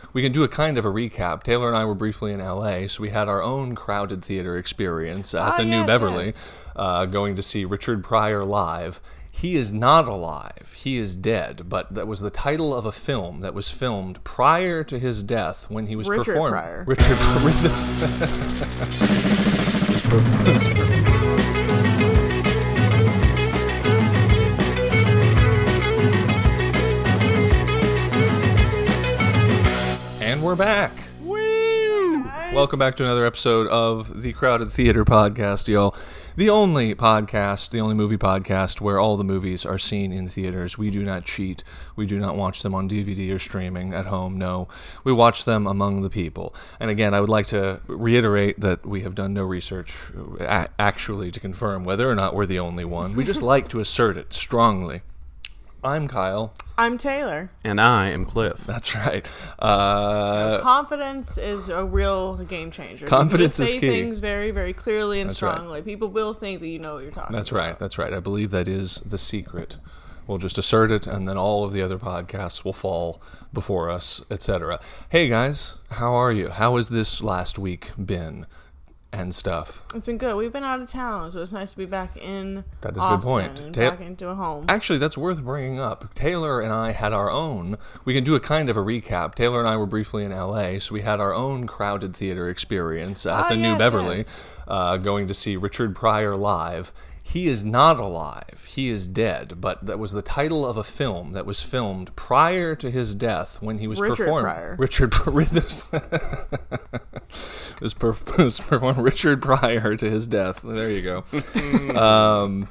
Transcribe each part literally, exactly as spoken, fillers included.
we can do a kind of a recap. Taylor and I were briefly in L A, so we had our own crowded theater experience at Ah, the New yes, Beverly, yes. Uh, going to see Richard Pryor live. He is not alive. He is dead. But that was the title of a film that was filmed prior to his death when he was Richard performing. Pryor. Richard Pryor. And we're back. Woo! Nice. Welcome back to another episode of the Crowded Theater Podcast, y'all. The only podcast, the only movie podcast where all the movies are seen in theaters. We do not cheat. We do not watch them on D V D or streaming at home. No, we watch them among the people. And again, I would like to reiterate that we have done no research a- actually to confirm whether or not we're the only one. We just like to assert it strongly. I'm Kyle. I'm Taylor. And I am Cliff. That's right. Uh, Confidence is a real game changer. Confidence you just is say key. things very, very clearly and That's right. strongly. People will think that you know what you're talking That's about. right. That's right. I believe that is the secret. We'll just assert it, and then all of the other podcasts will fall before us, et cetera. Hey, guys. How are you? How has this last week been and stuff? It's been good. We've been out of town, so it's nice to be back in That is a good Austin point. and Ta- back into a home. Actually, that's worth bringing up. Taylor and I had our own. We can do a kind of a recap. Taylor and I were briefly in L A, so we had our own crowded theater experience at Ah, the New yes, Beverly, yes. uh, going to see Richard Pryor live. He is not alive. He is dead. But that was the title of a film that was filmed prior to his death when he was Richard performing. Pryor. Richard Pryor. It was, per- it was performed Richard Pryor to his death. There you go. um,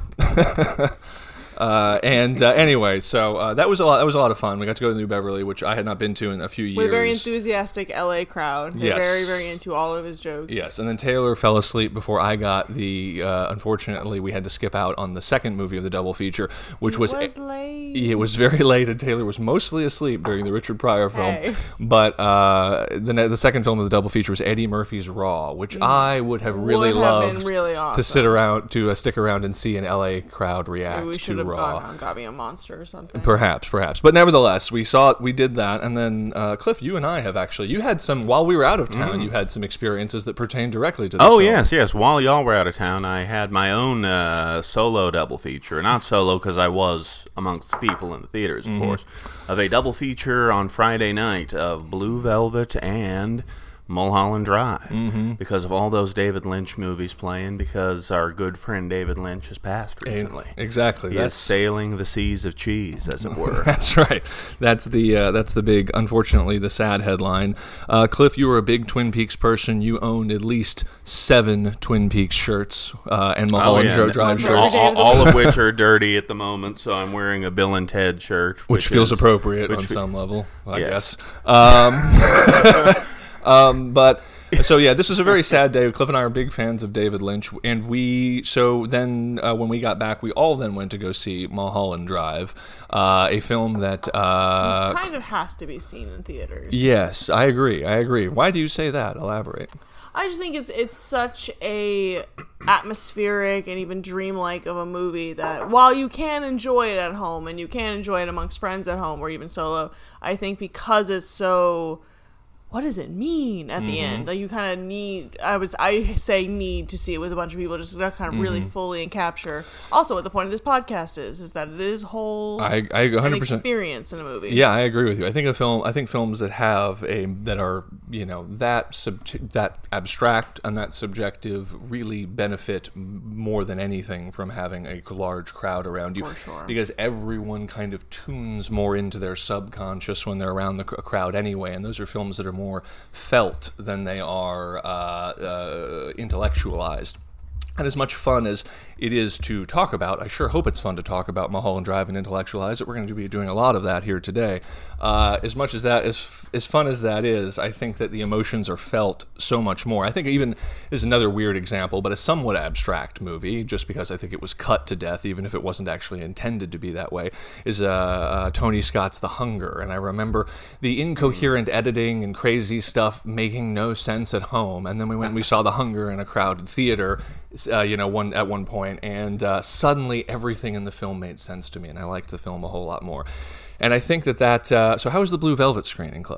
uh, and uh, anyway, so uh, that was a lot. That was a lot of fun. We got to go to New Beverly, which I had not been to in a few years. With a very enthusiastic L A crowd. They're Yes. very, very into all of his jokes. Yes, and then Taylor fell asleep before I got the. Uh, unfortunately, we had to skip out on the second movie of the double feature, which It was. was late. It was very late, and Taylor was mostly asleep during the Richard Pryor film. Hey. But uh, the the second film of the double feature was Eddie Murphy's Raw, which I would have really Would have loved been really awesome. to sit around to uh, stick around and see an L A crowd react Maybe we should to have Raw. gone out and got me a monster or something. Perhaps, perhaps, but nevertheless, we saw we did that, and then uh, Cliff, you and I have actually. You had some while we were out of town. You had some experiences that pertain directly to this Oh, film. yes, yes. While y'all were out of town, I had my own uh, solo double feature. Not solo because I was amongst the people in the theaters, of course. Of a double feature on Friday night of Blue Velvet and Mulholland Drive. Mm-hmm. Because of all those David Lynch movies playing, because our good friend David Lynch has passed recently. Exactly. He That's is sailing the seas of cheese, as it were. That's right. That's the uh, that's the big, unfortunately, the sad headline. Uh, Cliff, you were a big Twin Peaks person. You owned at least seven Twin Peaks shirts uh, and Mulholland Oh, yeah. Drive All- shirts, All, all of which are dirty at the moment, so I'm wearing a Bill and Ted shirt. which, feels is- appropriate which on fe- some level, I Yes. guess. Um, um, but so yeah, this was a very sad day. Cliff and I are big fans of David Lynch, and we so then uh, when we got back, we all then went to go see Mulholland Drive, uh, a film that. Uh, kind of has to be seen in theaters. yes, I agree. I agree. Why do you say that? Elaborate. I just think it's it's such a atmospheric and even dreamlike of a movie that while you can enjoy it at home and you can enjoy it amongst friends at home or even solo, I think because it's so what does it mean at the Mm-hmm. end? Like you kind of need, I was, I say need to see it with a bunch of people just to kind of really Mm-hmm. fully and capture. Also, what the point of this podcast is, is that it is whole I I one an hundred percent. experience in a movie. Yeah, I agree with you. I think a film. I think films that have a that are you know that sub, that abstract and that subjective really benefit more than anything from having a large crowd around you, For sure. because everyone kind of tunes more into their subconscious when they're around the cr- crowd anyway, and those are films that are more felt than they are uh, uh, intellectualized. And as much fun as it is to talk about, I sure hope it's fun to talk about Mulholland Drive and intellectualize it. We're going to be doing a lot of that here today. Uh, as much as that is, as fun as that is, I think that the emotions are felt so much more. I think even is another weird example, but a somewhat abstract movie, just because I think it was cut to death, even if it wasn't actually intended to be that way, is uh, uh, Tony Scott's The Hunger. And I remember the incoherent editing and crazy stuff making no sense at home. And then we went and we saw The Hunger in a crowded theater. Uh, you know, one at one point, and uh, suddenly everything in the film made sense to me, and I liked the film a whole lot more. And I think that that. Uh, so, how was the Blue Velvet screening, Cliff?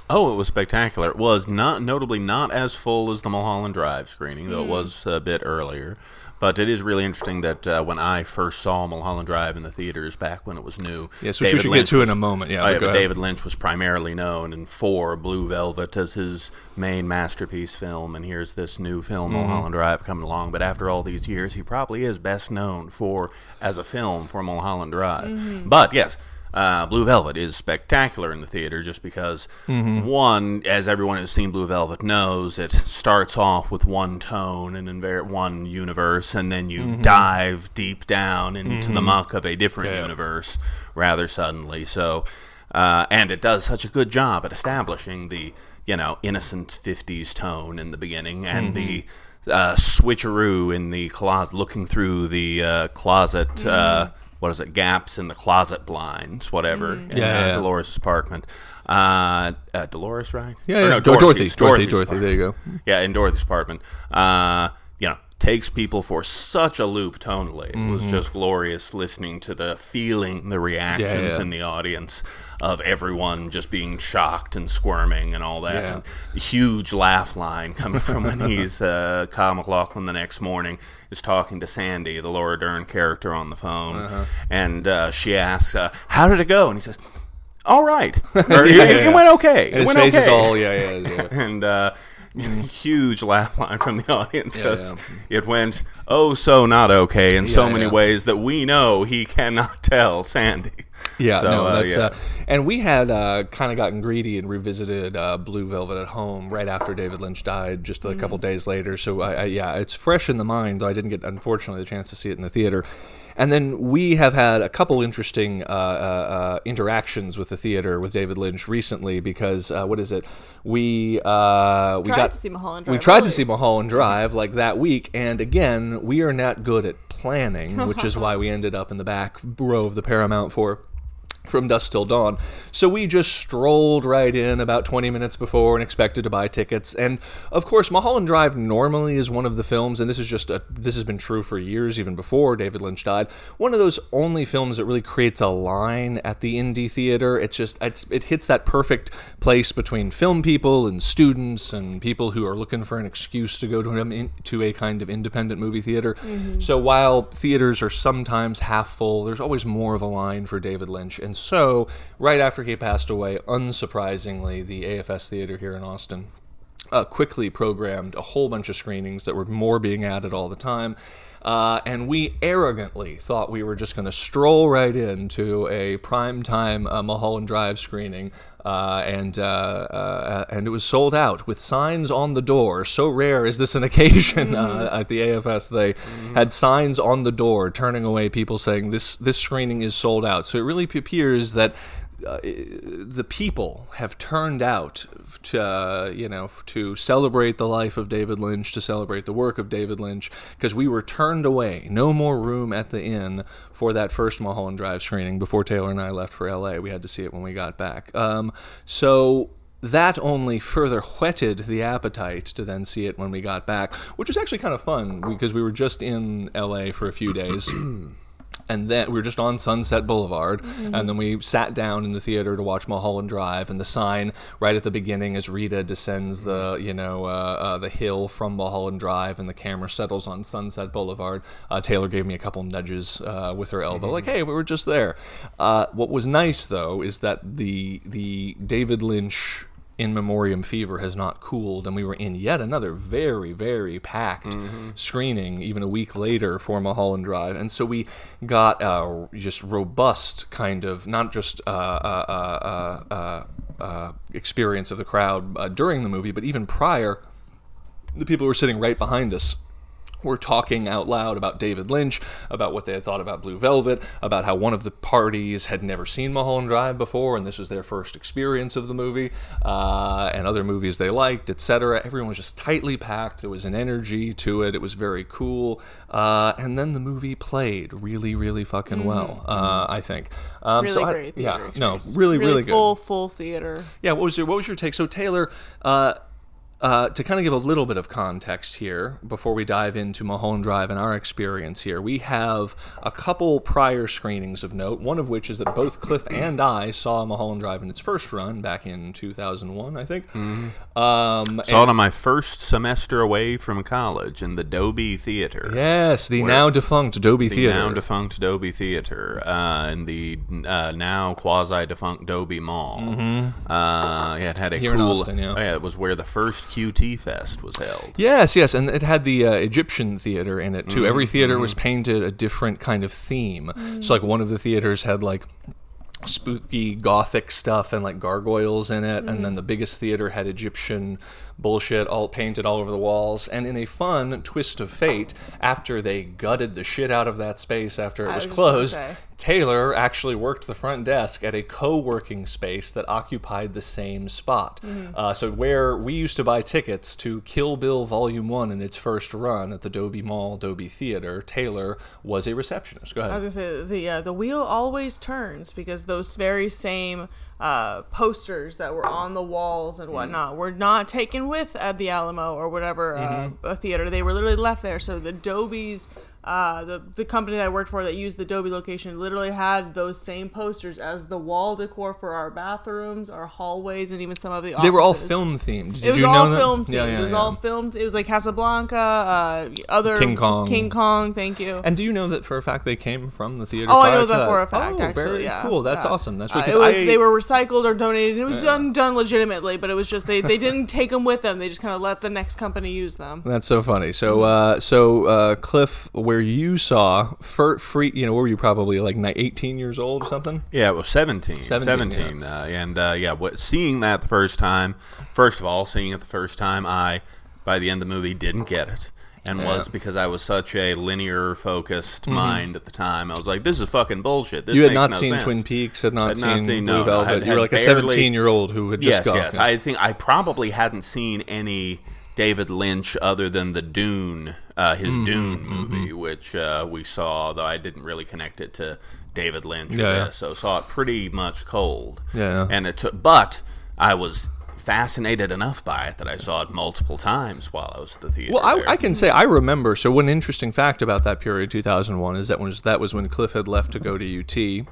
Oh, it was spectacular. It was not notably not as full as the Mulholland Drive screening, though mm. it was a bit earlier. But it is really interesting that uh, when I first saw Mulholland Drive in the theaters back when it was new, yes, which we should Lynch get to was, in a moment. Yeah, oh, yeah but David Lynch was primarily known and for Blue Velvet as his main masterpiece film, and here's this new film, mm-hmm. Mulholland Drive, coming along. But after all these years, he probably is best known for as a film for Mulholland Drive. Mm-hmm. But yes. Uh, Blue Velvet is spectacular in the theater just because, mm-hmm. one, as everyone who's seen Blue Velvet knows, it starts off with one tone and in ver- one universe, and then you mm-hmm. dive deep down into mm-hmm. the muck of a different yeah. universe rather suddenly. So, uh, and it does such a good job at establishing the, you know, innocent fifties tone in the beginning and mm-hmm. the uh, switcheroo in the closet, looking through the uh, closet. Mm-hmm. Uh, What is it? Gaps in the closet blinds, whatever. Mm. In, yeah, uh, yeah. Dolores' apartment. Uh, uh, Dolores, right? Yeah, yeah. No, Dorothy. Dorothy's, Dorothy. Dorothy's Dorothy. There you go. Yeah, in Dorothy's apartment. Uh, you know, takes people for such a loop tonally. It mm-hmm. was just glorious listening to the feeling, the reactions yeah, yeah. in the audience of everyone just being shocked and squirming and all that. Yeah. And a huge laugh line coming from when he's uh, Kyle MacLachlan the next morning is talking to Sandy, the Laura Dern character, on the phone, uh-huh. and uh, she asks, uh, "How did it go?" And he says, "All right." Or, yeah, it, yeah. it went okay. And it his went face okay. is all yeah, yeah, yeah. and uh, huge laugh line from the audience because yeah, yeah. it went oh so not okay in yeah, so many yeah. ways that we know he cannot tell Sandy. Yeah, so, no, uh, that's yeah. uh, and we had uh, kind of gotten greedy and revisited uh, Blue Velvet at home right after David Lynch died, just a mm. couple days later. So I, I, yeah, it's fresh in the mind. I didn't get, unfortunately, the chance to see it in the theater. And then we have had a couple interesting uh, uh, uh, interactions with the theater with David Lynch recently because uh, what is it? We uh, we tried got to see Mulholland Drive. We tried early. to see Mulholland Drive like that week, and again, we are not good at planning, which is why we ended up in the back row of the Paramount for. From dusk till dawn. So we just strolled right in about twenty minutes before and expected to buy tickets. And of course, Mulholland Drive normally is one of the films, and this is just a, this has been true for years, even before David Lynch died, one of those only films that really creates a line at the indie theater. It's just, it's, it hits that perfect place between film people and students and people who are looking for an excuse to go to, an, to a kind of independent movie theater. Mm-hmm. So while theaters are sometimes half full, there's always more of a line for David Lynch. And so, right after he passed away, unsurprisingly, the A F S Theater here in Austin uh, quickly programmed a whole bunch of screenings that were more being added all the time. Uh, and we arrogantly thought we were just going to stroll right into a primetime uh, Mulholland Drive screening, uh, and uh, uh, and it was sold out with signs on the door. So rare is this an occasion mm-hmm. uh, at the A F S. They mm-hmm. had signs on the door turning away people saying this this screening is sold out. So it really appears that Uh, the people have turned out to, uh, you know, to celebrate the life of David Lynch, to celebrate the work of David Lynch, because we were turned away. No more room at the inn for that first Mulholland Drive screening before Taylor and I left for L A. We had to see it when we got back. Um, so that only further whetted the appetite to then see it when we got back, which was actually kind of fun because we were just in L A for a few days. And then we were just on Sunset Boulevard, mm-hmm. and then we sat down in the theater to watch Mulholland Drive. And the sign right at the beginning, as Rita descends the, you know, uh, uh, the hill from Mulholland Drive, and the camera settles on Sunset Boulevard. Uh, Taylor gave me a couple nudges uh, with her elbow, mm-hmm. like, "Hey, we were just there." Uh, what was nice, though, is that the the David Lynch In Memoriam fever has not cooled, and we were in yet another very, very packed mm-hmm. screening even a week later for Mulholland Drive. And so we got a just robust kind of, not just uh, uh, uh, uh, uh, experience of the crowd uh, during the movie, but even prior, the people who were sitting right behind us were talking out loud about David Lynch, about what they had thought about Blue Velvet, about how one of the parties had never seen Mulholland Drive before, and this was their first experience of the movie, uh, and other movies they liked, et cetera. Everyone was just tightly packed. There was an energy to it. It was very cool. Uh, and then the movie played really, really fucking mm-hmm. well, uh, I think. Um, really so great I, theater Yeah, experience. no, really, really, really good. full, full theater. Yeah, what was your, what was your take? So, Taylor, uh, uh, to kind of give a little bit of context here before we dive into Mulholland Drive and our experience here, we have a couple prior screenings of note, one of which is that both Cliff and I saw Mulholland Drive in its first run back in two thousand one, I think. Mm-hmm. Um, Saw it on my first semester away from college in the Dobie Theater. Yes, the now defunct Dobie the Theater. now defunct Dobie Theater, uh, in the uh, now quasi defunct Dobie Mall. Mm-hmm. Uh, yeah, it had a Here in cool. Austin, yeah. Oh, yeah, it was where the first Q T Fest was held. Yes, yes, and it had the uh, Egyptian theater in it too. Mm-hmm. Every theater was painted a different kind of theme. So, like, one of the theaters had like spooky gothic stuff and like gargoyles in it, and then the biggest theater had Egyptian bullshit all painted all over the walls. And in a fun twist of fate, after they gutted the shit out of that space after it I was was just gonna closed, say. Taylor actually worked the front desk at a co-working space that occupied the same spot. Uh, so where we used to buy tickets to Kill Bill Volume one in its first run at the Dobie Mall Dobie Theater, Taylor was a receptionist. Go ahead. I was gonna say the uh, the wheel always turns, because those very same uh, posters that were on the walls and whatnot were not taken with at the Alamo or whatever uh, a theater. They were literally left there. So the Dobies, uh, the the company that I worked for that used the Dobie location, literally had those same posters as the wall decor for our bathrooms, our hallways, and even some of the offices. They were all film themed. Did It was you all know that? film themed. Yeah, yeah, it was yeah. all filmed. It was like Casablanca, uh, other King Kong. King Kong. Thank you. And do you know that for a fact they came from the theater? Oh, I prior know to that for a fact. Oh, actually, very yeah. cool. That's Yeah. awesome. That's Uh, because it was. I, They were recycled or donated. It was done done legitimately, but it was just they, they didn't take them with them. They just kind of let the next company use them. That's so funny. So, uh, so uh, Cliff, where you saw for free, you know, what were you probably like ni- eighteen years old or something? Yeah, it was seventeen. seventeen, seventeen. Uh, and, uh, yeah, what, seeing that the first time, first of all, seeing it the first time, I, by the end of the movie, didn't get it. And Yeah. was because I was such a linear-focused mind at the time. I was like, this is fucking bullshit. This You had makes not no seen sense. Twin Peaks, had not Had seen not seen- Blue no, no, Velvet. had- you were had like a barely- seventeen-year-old who had just Yes, gone. yes. I think I probably hadn't seen any David Lynch other than the Dune, uh, his Mm-hmm, Dune movie, which uh, we saw, though I didn't really connect it to David Lynch or Yeah. this, so saw it pretty much cold. Yeah. And it took, but I was fascinated enough by it that I saw it multiple times while I was at the theater. Well, I, there. I can say I remember. So, one interesting fact about that period, two thousand one, is that was that was when Cliff had left to go to U T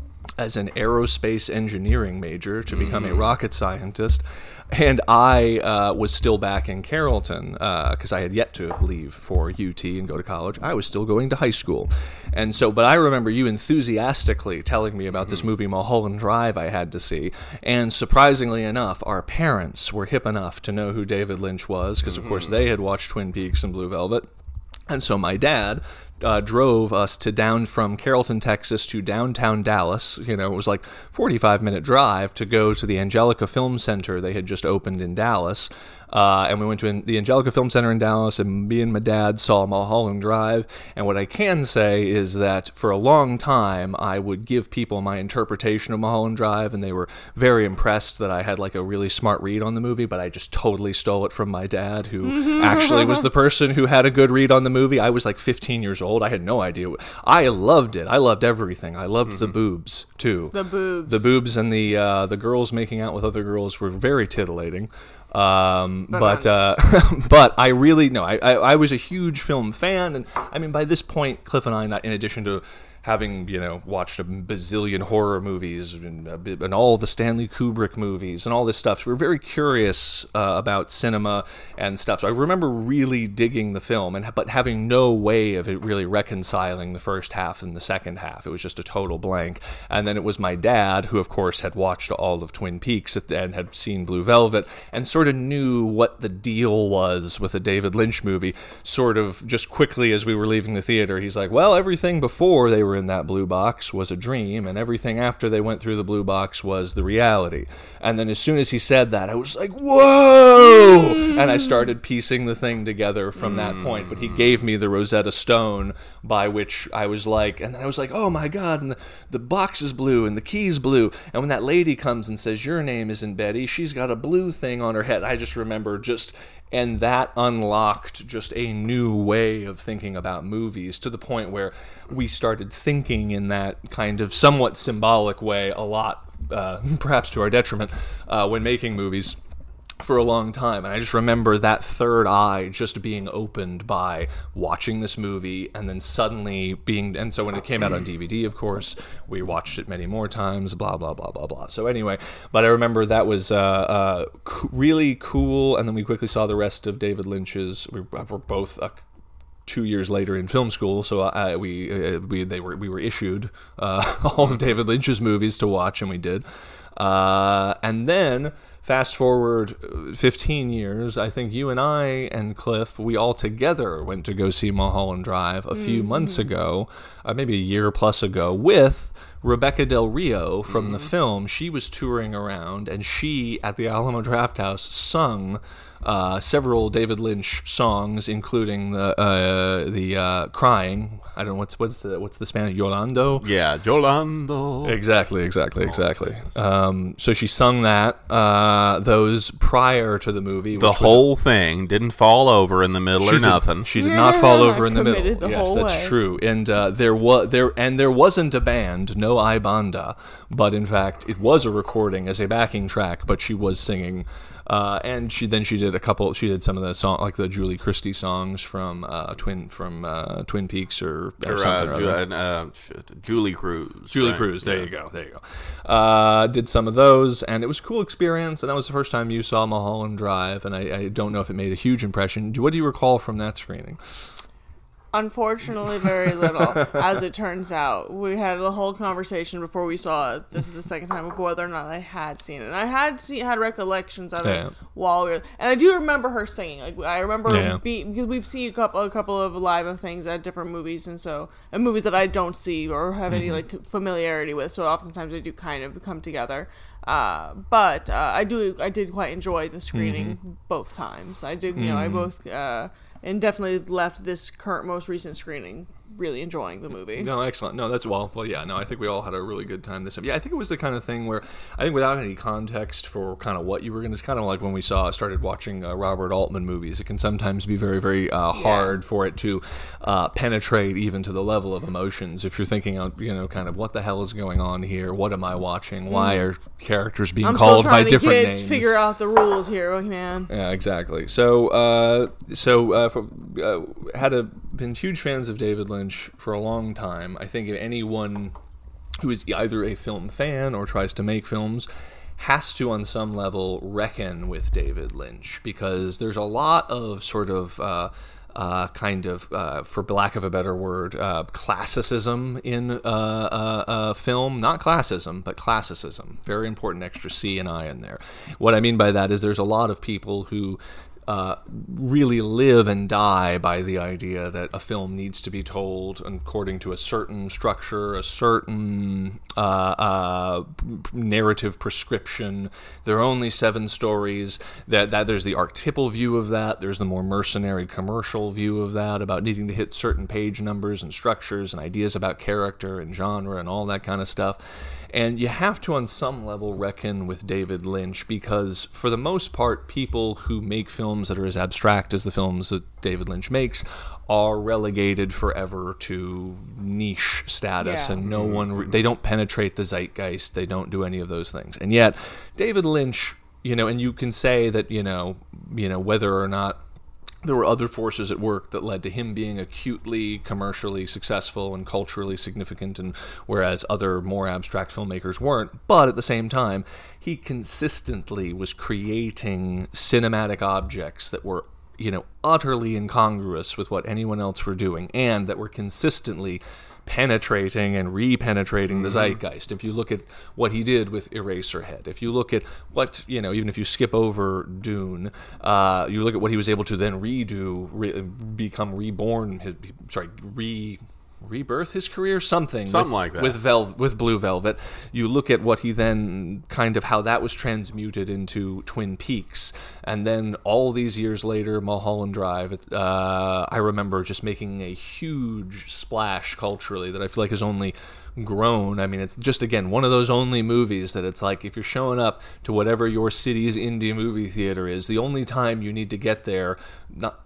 as an aerospace engineering major to become a rocket scientist, and I uh, was still back in Carrollton because I had yet to leave for U T and go to college. I was still going to high school, and so. But I remember you enthusiastically telling me about this movie Mulholland Drive I had to see, and surprisingly enough, our parents were hip enough to know who David Lynch was because, of course, they had watched Twin Peaks and Blue Velvet. And so my dad uh, drove us to down from Carrollton, Texas to downtown Dallas. You know, it was like forty-five minute drive to go to the Angelica Film Center they had just opened in Dallas. Uh, and we went to the Angelica Film Center in Dallas, and me and my dad saw Mulholland Drive. And what I can say is that for a long time, I would give people my interpretation of Mulholland Drive, and they were very impressed that I had like a really smart read on the movie, but I just totally stole it from my dad, who actually was the person who had a good read on the movie. I was like fifteen years old. I had no idea. I loved it. I loved everything. I loved the boobs, too. The boobs. The boobs and the uh, the girls making out with other girls were very titillating. Um, but uh, but I really no, I, I I was a huge film fan, and I mean by this point, Cliff and I, not in addition to having you know watched a bazillion horror movies and, uh, and all the Stanley Kubrick movies and all this stuff, so we were very curious uh, about cinema and stuff. So I remember really digging the film, and but having no way of it really reconciling the first half and the second half. It was just a total blank. And then it was my dad, who of course had watched all of Twin Peaks and had seen Blue Velvet, and sort of knew what the deal was with a David Lynch movie. Sort of just quickly as we were leaving the theater, he's like, well, everything before they were in that blue box was a dream, and everything after they went through the blue box was the reality. And then as soon as he said that, I was like, whoa! Mm. And I started piecing the thing together from mm. that point. But he gave me the Rosetta Stone, by which I was like, and then I was like, oh my God, and the, the box is blue, and the key's blue. And when that lady comes and says, your name isn't Betty, she's got a blue thing on her head, I just remember just... And that unlocked just a new way of thinking about movies, to the point where we started thinking in that kind of somewhat symbolic way a lot, uh, perhaps to our detriment, uh, when making movies. for a long time, and I just remember that third eye just being opened by watching this movie, and then suddenly being, and so when it came out on D V D, of course, we watched it many more times, blah blah blah blah blah. So anyway, but I remember that was uh, uh, co- really cool, and then we quickly saw the rest of David Lynch's. We were both uh, two years later in film school, so I, we uh, we they were we were issued uh, all of David Lynch's movies to watch, and we did, uh, and then. Fast forward fifteen years, I think you and I and Cliff, we all together went to go see Mulholland Drive a few mm-hmm. months ago, uh, maybe a year plus ago, with Rebecca Del Rio from mm-hmm. the film. She was touring around, and she, at the Alamo Drafthouse, sung uh, several David Lynch songs, including the uh, the uh, Crying. I don't know what's what's the what's the Spanish, Yolando? Yeah, Yolando. Exactly, exactly, exactly. Um, so she sung that uh, those prior to the movie. The whole thing didn't fall over in the middle or did, nothing. She did not fall over in the middle. The yes, whole that's way. true. And uh, there was there and there wasn't a band, no I Banda, but in fact it was a recording as a backing track. But she was singing. Uh, and she then she did a couple. She did some of the song, like the Julie Christie songs from uh, Twin from uh, Twin Peaks or, or, or something. Uh, or Ju- other. uh, shit, Julie Cruz. Julie right? Cruz. There yeah. you go. There you go. Uh, did some of those, and it was a cool experience. And that was the first time you saw Mulholland Drive. And I, I don't know if it made a huge impression. What do you recall from that screening? Unfortunately, very little, as it turns out. We had a whole conversation before we saw it. This is the second time of whether or not I had seen it. And I had seen, had recollections of Yeah. it while we were... And I do remember her singing. Like I remember... Yeah. Be, because we've seen a couple, a couple of live of things at different movies, and so... And movies that I don't see or have any, Mm-hmm. like, familiarity with. So oftentimes they do kind of come together. Uh, but uh, I do... I did quite enjoy the screening Mm-hmm. both times. I did, you know, I both... Uh, and definitely left this current, most recent screening really enjoying the movie. No, excellent. No, that's well. Well, yeah. No, I think we all had a really good time this time. Yeah, I think it was the kind of thing where I think without any context for kind of what you were going to, it's kind of like when we saw started watching uh, Robert Altman movies. It can sometimes be very, very uh, hard Yeah. for it to uh, penetrate even to the level of emotions. If you're thinking, out, you know, kind of what the hell is going on here? What am I watching? Why are characters being I'm called still by trying to different get, names? figure out the rules here, oh, man. Yeah, exactly. So, uh, so uh, for, uh, had a, been huge fans of David Lynch for a long time. I think anyone who is either a film fan or tries to make films has to, on some level, reckon with David Lynch, because there's a lot of sort of uh, uh, kind of, uh, for lack of a better word, uh, classicism in uh, uh, uh, film. Not classism, but classicism. Very important extra C and I in there. What I mean by that is there's a lot of people who Uh, really live and die by the idea that a film needs to be told according to a certain structure, a certain uh, uh, narrative prescription. There are only seven stories. That, that there's the archetypal view of that. There's the more mercenary commercial view of that, about needing to hit certain page numbers and structures and ideas about character and genre and all that kind of stuff. And you have to, on some level, reckon with David Lynch, because for the most part, people who make films that are as abstract as the films that David Lynch makes are relegated forever to niche status, Yeah. and no one, re- they don't penetrate the zeitgeist, they don't do any of those things. And yet, David Lynch, you know, and you can say that, you know, you know, whether or not there were other forces at work that led to him being acutely commercially successful and culturally significant, and whereas other more abstract filmmakers weren't. But at the same time, he consistently was creating cinematic objects that were, you know, utterly incongruous with what anyone else were doing, and that were consistently penetrating and re-penetrating the zeitgeist. If you look at what he did with Eraserhead, if you look at what, you know, even if you skip over Dune, uh, you look at what he was able to then redo, re- become reborn, his, sorry, re... rebirth his career, something, Something with, like that. with Vel- with Blue Velvet. You look at what he then kind of how that was transmuted into Twin Peaks, and then all these years later, Mulholland Drive. Uh, I remember just making a huge splash culturally that I feel like has only grown. I mean, it's just, again, one of those only movies that it's like, if you're showing up to whatever your city's indie movie theater is, the only time you need to get there, not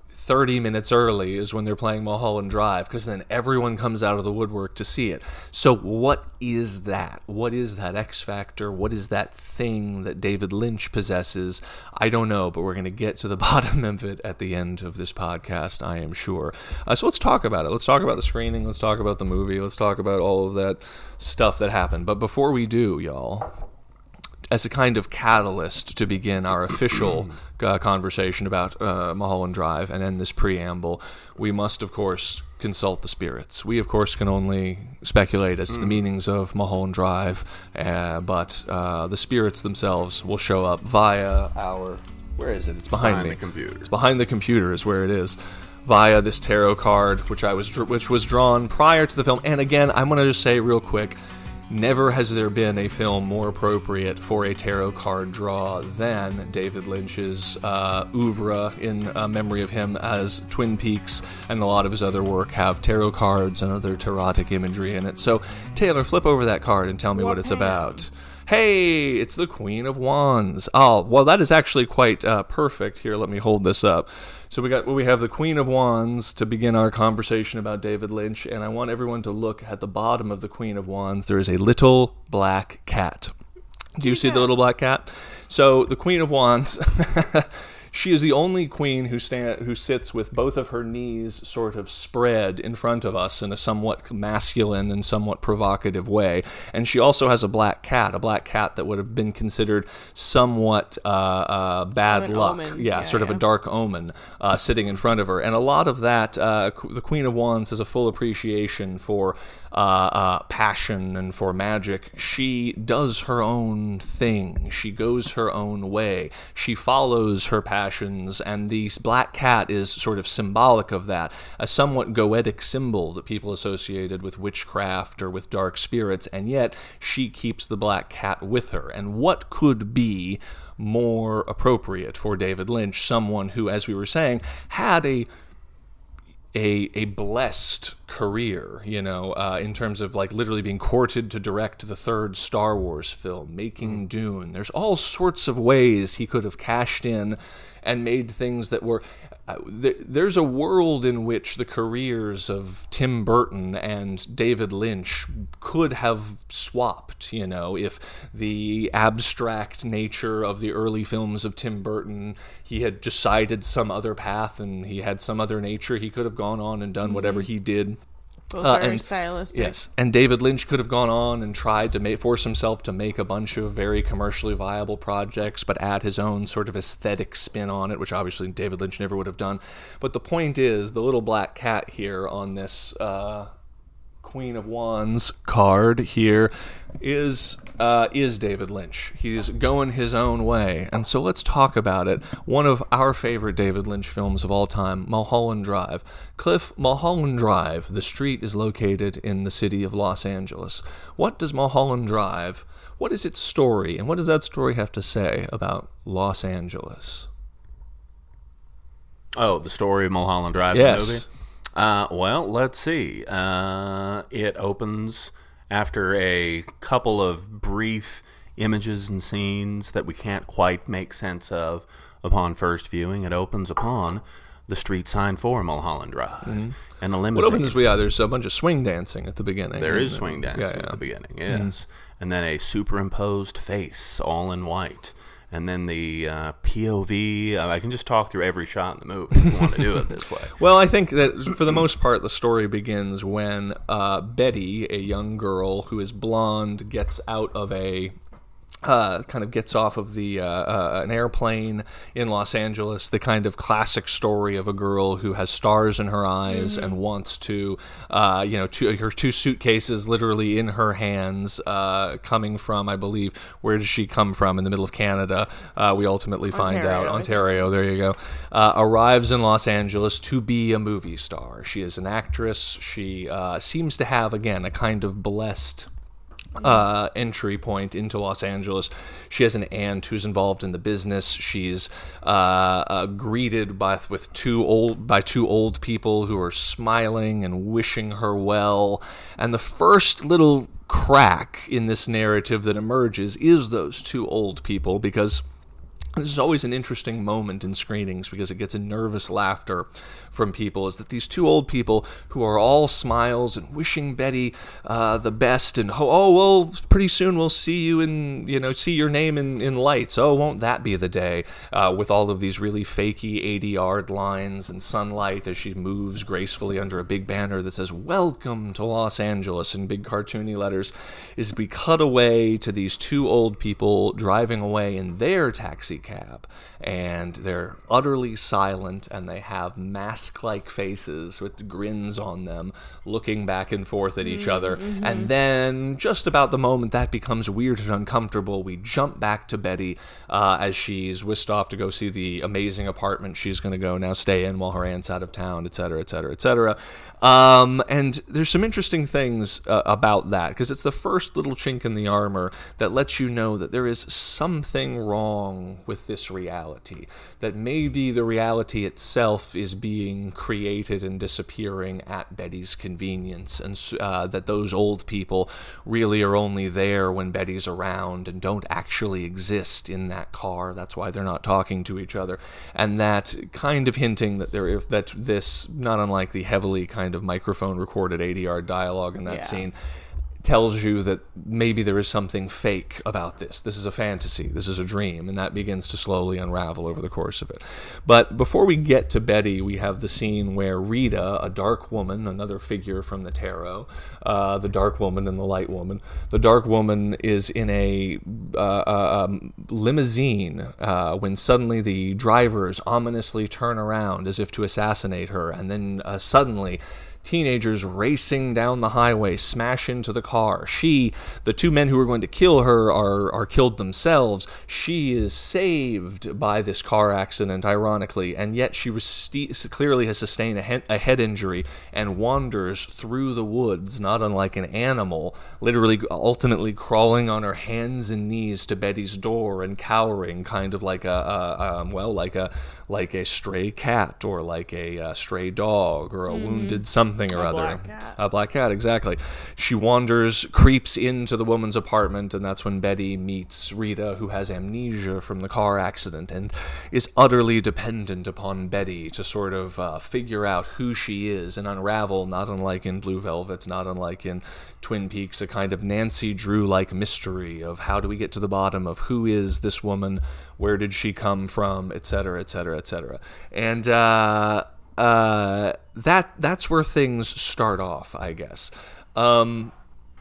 thirty minutes early is when they're playing Mulholland Drive, because then everyone comes out of the woodwork to see it. So what is that? What is that X factor? What is that thing that David Lynch possesses? I don't know, but we're going to get to the bottom of it at the end of this podcast, I am sure. Uh, so let's talk about it. Let's talk about the screening. Let's talk about the movie. Let's talk about all of that stuff that happened. But before we do, y'all, as a kind of catalyst to begin our official uh, conversation about uh, Mulholland Drive and end this preamble, we must, of course, consult the spirits. We, of course, can only speculate as to the meanings of Mulholland Drive, uh, but uh, the spirits themselves will show up via our... Where is it? It's behind, Behind me. the computer. It's behind the computer is where it is. Via this tarot card, which I was dr- which was drawn prior to the film. And again, I'm going to just say real quick, never has there been a film more appropriate for a tarot card draw than David Lynch's uh, oeuvre in uh, memory of him, as Twin Peaks and a lot of his other work have tarot cards and other tarotic imagery in it. So, Taylor, flip over that card and tell me what, what it's about. Hey, it's the Queen of Wands. Oh, well, that is actually quite uh, perfect. Here, let me hold this up. So we got we have the Queen of Wands to begin our conversation about David Lynch, and I want everyone to look at the bottom of the Queen of Wands. There is a little black cat. Do you see the little black cat? So the Queen of Wands, she is the only queen who stand who sits with both of her knees sort of spread in front of us in a somewhat masculine and somewhat provocative way. And she also has a black cat, a black cat that would have been considered somewhat uh, uh, bad An luck. omen. Yeah, Yeah, sort of yeah. a dark omen uh, sitting in front of her. And a lot of that, uh, the Queen of Wands has a full appreciation for Uh, uh, passion and for magic. She does her own thing. She goes her own way. She follows her passions, and the black cat is sort of symbolic of that, a somewhat goetic symbol that people associated with witchcraft or with dark spirits, and yet she keeps the black cat with her. And what could be more appropriate for David Lynch, someone who, as we were saying, had a a a blessed career, you know, uh, in terms of like literally being courted to direct the third Star Wars film, making Dune. There's all sorts of ways he could have cashed in and made things that were... Uh, th- there's a world in which the careers of Tim Burton and David Lynch could have swapped, you know, if the abstract nature of the early films of Tim Burton, he had decided some other path and he had some other nature, he could have gone on and done mm-hmm. whatever he did. Both Uh, very and- stylistic. Yes, and David Lynch could have gone on and tried to make, force himself to make a bunch of very commercially viable projects, but add his own sort of aesthetic spin on it, which obviously David Lynch never would have done. But the point is, the little black cat here on this uh, Queen of Wands card here is uh, is David Lynch. He's going his own way, and so let's talk about it. One of our favorite David Lynch films of all time, Mulholland Drive. Cliff, Mulholland Drive, the street is located in the city of Los Angeles. What does Mulholland Drive, what is its story, and what does that story have to say about Los Angeles? Oh, the story of Mulholland Drive, Yes. the movie? Uh, well, let's see. Uh, it opens after a couple of brief images and scenes that we can't quite make sense of upon first viewing. It opens upon the street sign for Mulholland Drive mm-hmm. and the What limousine. opens, yeah, there's a bunch of swing dancing at the beginning. There is And- swing dancing yeah, yeah. at the beginning, yes. Mm-hmm. And then a superimposed face, all in white. And then the uh, P O V. Uh, I can just talk through every shot in the movie if you want to do it this way. Well, I think that for the most part, the story begins when uh, Betty, a young girl who is blonde, gets out of a uh, kind of gets off of the uh, uh, an airplane in Los Angeles. The kind of classic story of a girl who has stars in her eyes mm-hmm. and wants to, uh, you know, two, her two suitcases literally in her hands, uh, coming from, I believe, where does she come from? In the middle of Canada. Uh, we ultimately find Ontario, out Ontario. There you go. Uh, arrives in Los Angeles to be a movie star. She is an actress. She uh, seems to have, again, a kind of blessed Uh, entry point into Los Angeles. She has an aunt who's involved in the business. She's uh, uh, greeted by with two old by two old people who are smiling and wishing her well. And the first little crack in this narrative that emerges is those two old people, because This is always an interesting moment in screenings because it gets a nervous laughter from people, is that these two old people who are all smiles and wishing Betty uh, the best, and oh, oh, well, pretty soon we'll see you in, you know, see your name in, in lights. Oh, won't that be the day? Uh, with all of these really fakey eighty-yard lines and sunlight as she moves gracefully under a big banner that says, "Welcome to Los Angeles," in big cartoony letters, is we cut away to these two old people driving away in their taxi cab, and they're utterly silent, and they have mask-like faces with grins on them, looking back and forth at each mm-hmm. other. And then, just about the moment that becomes weird and uncomfortable, we jump back to Betty uh, as she's whisked off to go see the amazing apartment she's going to go now stay in while her aunt's out of town, et cetera, et cetera, et cetera. Um, and there's some interesting things uh, about that, because it's the first little chink in the armor that lets you know that there is something wrong with this reality, that maybe the reality itself is being created and disappearing at Betty's convenience, and uh, that those old people really are only there when Betty's around and don't actually exist in that car. That's why they're not talking to each other, and that kind of hinting that there, if that this, not unlike the heavily kind of microphone recorded eighty-yard dialogue in that yeah. scene, tells you that maybe there is something fake about this. This is a fantasy. This is a dream, and that begins to slowly unravel over the course of it. But before we get to Betty, we have the scene where Rita, a dark woman, another figure from the tarot, uh, the dark woman and the light woman. The dark woman is in a uh, uh, um, limousine uh, when suddenly the drivers ominously turn around as if to assassinate her, and then uh, suddenly teenagers racing down the highway smash into the car. She, the two men who are going to kill her are, are killed themselves. She is saved by this car accident, ironically, and yet she reste- clearly has sustained a, he- a head injury and wanders through the woods, not unlike an animal, literally ultimately crawling on her hands and knees to Betty's door and cowering, kind of like a, a um, well, like a like a stray cat or like a, a stray dog or a mm. wounded something or a other. Black cat. A black cat, exactly. She wanders, creeps into the woman's apartment, and that's when Betty meets Rita, who has amnesia from the car accident and is utterly dependent upon Betty to sort of uh, figure out who she is and unravel, not unlike in Blue Velvet, not unlike in Twin Peaks, a kind of Nancy Drew-like mystery of how do we get to the bottom of who is this woman, where did she come from, et cetera, et cetera, et cetera. And uh, uh, that that's where things start off, I guess. Um,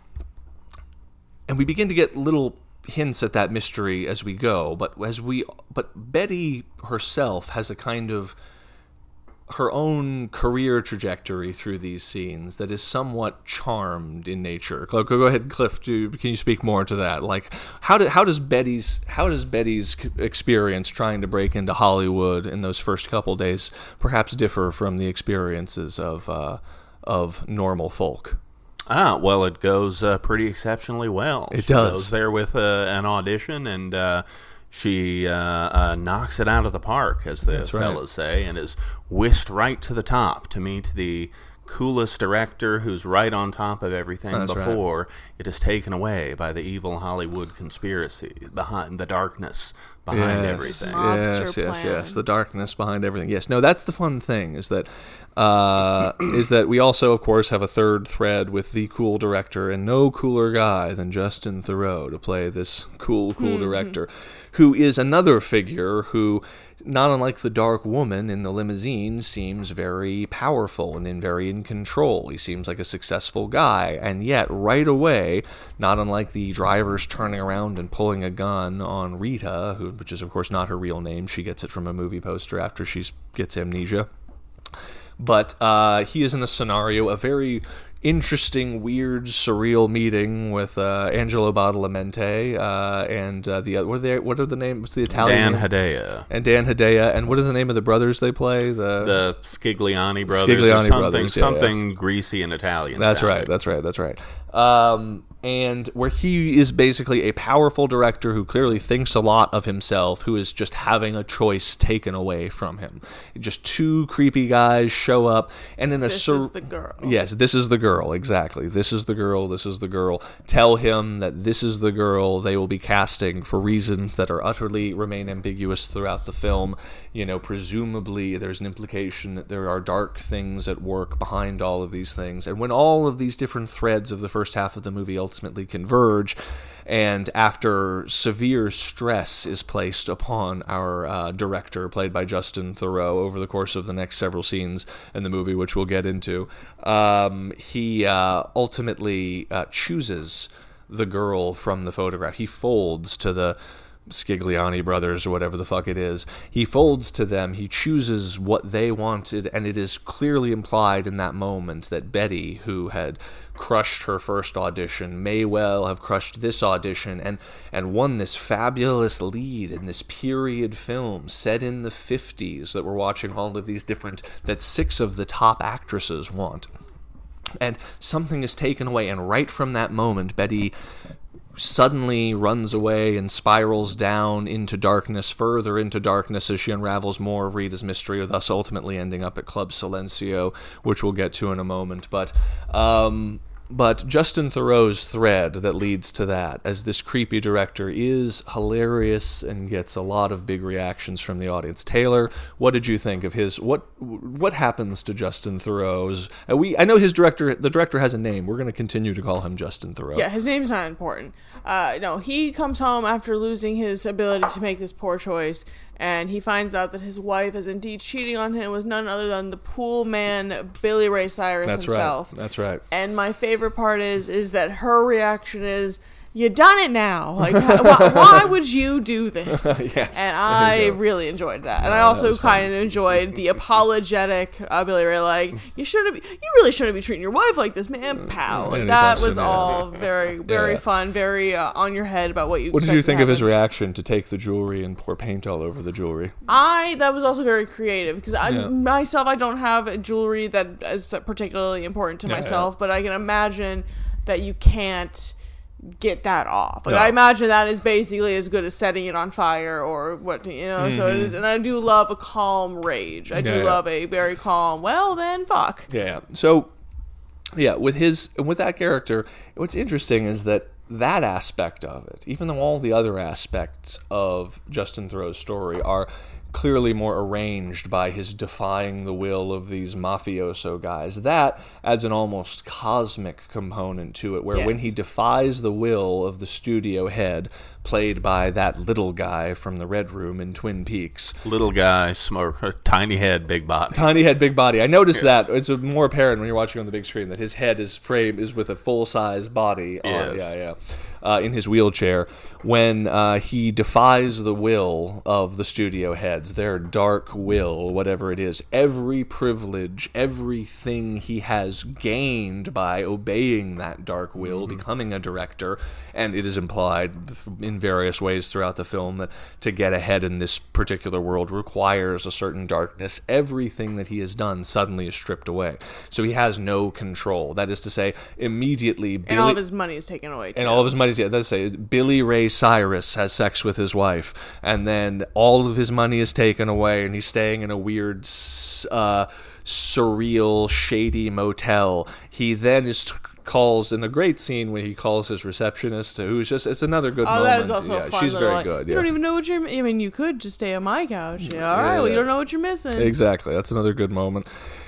and we begin to get little hints at that mystery as we go, but as we but Betty herself has a kind of her own career trajectory through these scenes that is somewhat charmed in nature. Go, go ahead, Cliff. Do, can you speak more to that? Like, how do, how does Betty's how does Betty's experience trying to break into Hollywood in those first couple days perhaps differ from the experiences of uh, of normal folk? Ah, well, it goes uh, pretty exceptionally well. It she does. Goes there with uh, an audition and. Uh, She uh, uh, knocks it out of the park, as the That's fellas right. say, and is whisked right to the top to meet the coolest director who's right on top of everything That's before right. it is taken away by the evil Hollywood conspiracy, behind the darkness behind yes. everything. Mobster Yes, yes, plan. yes. The darkness behind everything. Yes. No, that's the fun thing, is that uh, is that we also, of course, have a third thread with the cool director, and no cooler guy than Justin Theroux to play this cool, cool Mm-hmm. director, who is another figure who, not unlike the dark woman in the limousine, seems very powerful and in very in control. He seems like a successful guy, and yet right away, not unlike the drivers turning around and pulling a gun on Rita, who, which is of course not her real name. She gets it from a movie poster after she gets amnesia. But uh, he is in a scenario, a very interesting, weird, surreal meeting with uh, Angelo Badalamenti uh, and uh, the other. What are, they, what are the names? What's the Italian? Dan Hedaya. And Dan Hedaya. And what is the name of the brothers they play? The The Scigliani brothers. Scigliani or something, brothers, yeah, something greasy and Italian. That's sounding. right. That's right. That's right. Um, and where he is basically a powerful director who clearly thinks a lot of himself, who is just having a choice taken away from him. Just two creepy guys show up, and in a This sur- is the girl. Yes, this is the girl, exactly. This is the girl, this is the girl. Tell him that this is the girl they will be casting for reasons that are utterly remain ambiguous throughout the film. You know, presumably there's an implication that there are dark things at work behind all of these things. And when all of these different threads of the first half of the movie ultimately converge, and after severe stress is placed upon our uh, director, played by Justin Theroux, over the course of the next several scenes in the movie, which we'll get into, um, he uh, ultimately uh, chooses the girl from the photograph. He folds to the Scigliani brothers, or whatever the fuck it is. He folds to them, he chooses what they wanted, and it is clearly implied in that moment that Betty, who had crushed her first audition, may well have crushed this audition and, and won this fabulous lead in this period film set in the fifties that we're watching all of these different, that six of the top actresses want. And something is taken away, and right from that moment, Betty suddenly runs away and spirals down into darkness, further into darkness, as she unravels more of Rita's mystery, thus ultimately ending up at Club Silencio, which we'll get to in a moment. But um, but Justin Theroux's thread that leads to that, as this creepy director, is hilarious and gets a lot of big reactions from the audience. Taylor, what did you think of his? What what happens to Justin Theroux's? Uh, we I know his director. The director has a name. We're going to continue to call him Justin Theroux. Yeah, his name's not important. Uh, no, he comes home after losing his ability to make this poor choice, and he finds out that his wife is indeed cheating on him with none other than the pool man, Billy Ray Cyrus That's himself. right. That's right. And my favorite part is is that her reaction is, "You done it now. Like, why, why would you do this?" Yes, and I there you go. really enjoyed that. And Yeah, I that also was kind of enjoyed the apologetic uh, Billy Ray, like, "You shouldn't be, you really shouldn't be treating your wife like this, man." Pow. Like, And he that punches was him, yeah. all very, very Yeah. fun, very uh, on your head about what you. What did you expect to think of his happen. reaction to take the jewelry and pour paint all over the jewelry? I that was also very creative because I Yeah. myself I don't have jewelry that is particularly important to Yeah, myself, yeah. but I can imagine that you can't get that off. Like, No. I imagine that is basically as good as setting it on fire or what, you know. So it is, and I do love a calm rage. I do Mm-hmm. Yeah, yeah. love a very calm. Well, then fuck. Yeah. So, yeah, with his with that character, what's interesting is that that aspect of it, even though all the other aspects of Justin Theroux's story are clearly more arranged by his defying the will of these mafioso guys, that adds an almost cosmic component to it, where when Yes. he defies the will of the studio head, played by that little guy from the Red Room in Twin Peaks. Little guy, smoke, tiny head, big body. Tiny head, big body. I noticed Yes. that. It's more apparent when you're watching on the big screen that his head is framed is with a full size body. On, Yes. Yeah, yeah. Uh, in his wheelchair, when uh, he defies the will of the studio heads, their dark will, whatever it is, every privilege, everything he has gained by obeying that dark will, becoming a director, and it is implied in various ways throughout the film that to get ahead in this particular world requires a certain darkness. Everything that he has done suddenly is stripped away. So he has no control. That is to say, immediately And Billy, all of his money is taken away too. and all of his money's, yeah, that's say Billy Ray Cyrus has sex with his wife, and then all of his money is taken away, and he's staying in a weird, s- uh, surreal, shady motel. He then is t- calls in a great scene when he calls his receptionist, who's just, it's another good Oh, moment. that is also yeah, a fun she's little, very like, good. You Yeah. don't even know what you're. I mean, you could just stay on my couch. Yeah, all right. Well, you yeah. don't know what you're missing. Exactly. That's another good moment.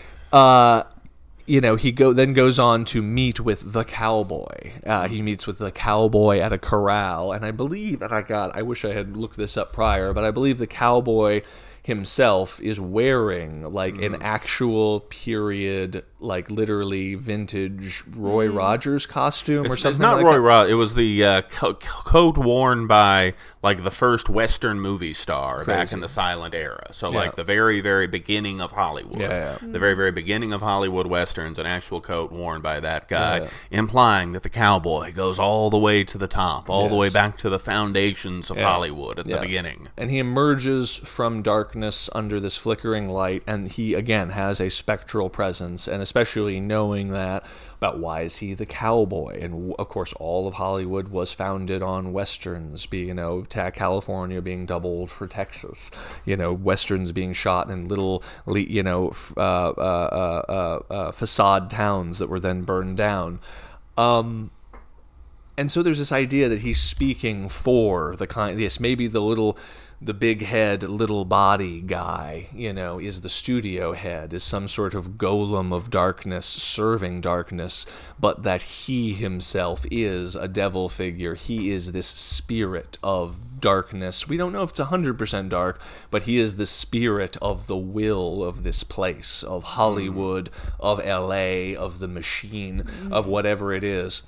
Uh, you know, he go then goes on to meet with the cowboy. Uh, he meets with the cowboy at a corral, and I believe, and I got, I wish I had looked this up prior, but I believe the cowboy himself is wearing like an actual period, like literally vintage Roy Rogers costume or It's, something. it's not like Roy that. Rogers. It was the uh, co- coat worn by like the first Western movie star back Crazy. in the silent era. So Yeah. like the very, very beginning of Hollywood. Yeah, yeah. The very, very beginning of Hollywood Westerns, an actual coat worn by that guy, Yeah. implying that the cowboy goes all the way to the top, all the way Yes. back to the foundations of Yeah. Hollywood at Yeah. the beginning. And he emerges from darkness darkness under this flickering light, and he again has a spectral presence, and especially knowing that about why is he the cowboy, and of course all of Hollywood was founded on westerns, being you know ta- California being doubled for Texas, you know westerns being shot in little you know uh, uh, uh, uh, uh, facade towns that were then burned down. Um, And so there's this idea that he's speaking for the kind, yes, maybe the little, the big head, little body guy, you know, is the studio head, is some sort of golem of darkness serving darkness, but that he himself is a devil figure. He is this spirit of darkness. We don't know if it's one hundred percent dark, but he is the spirit of the will of this place, of Hollywood, of L A, of the machine, of whatever it is.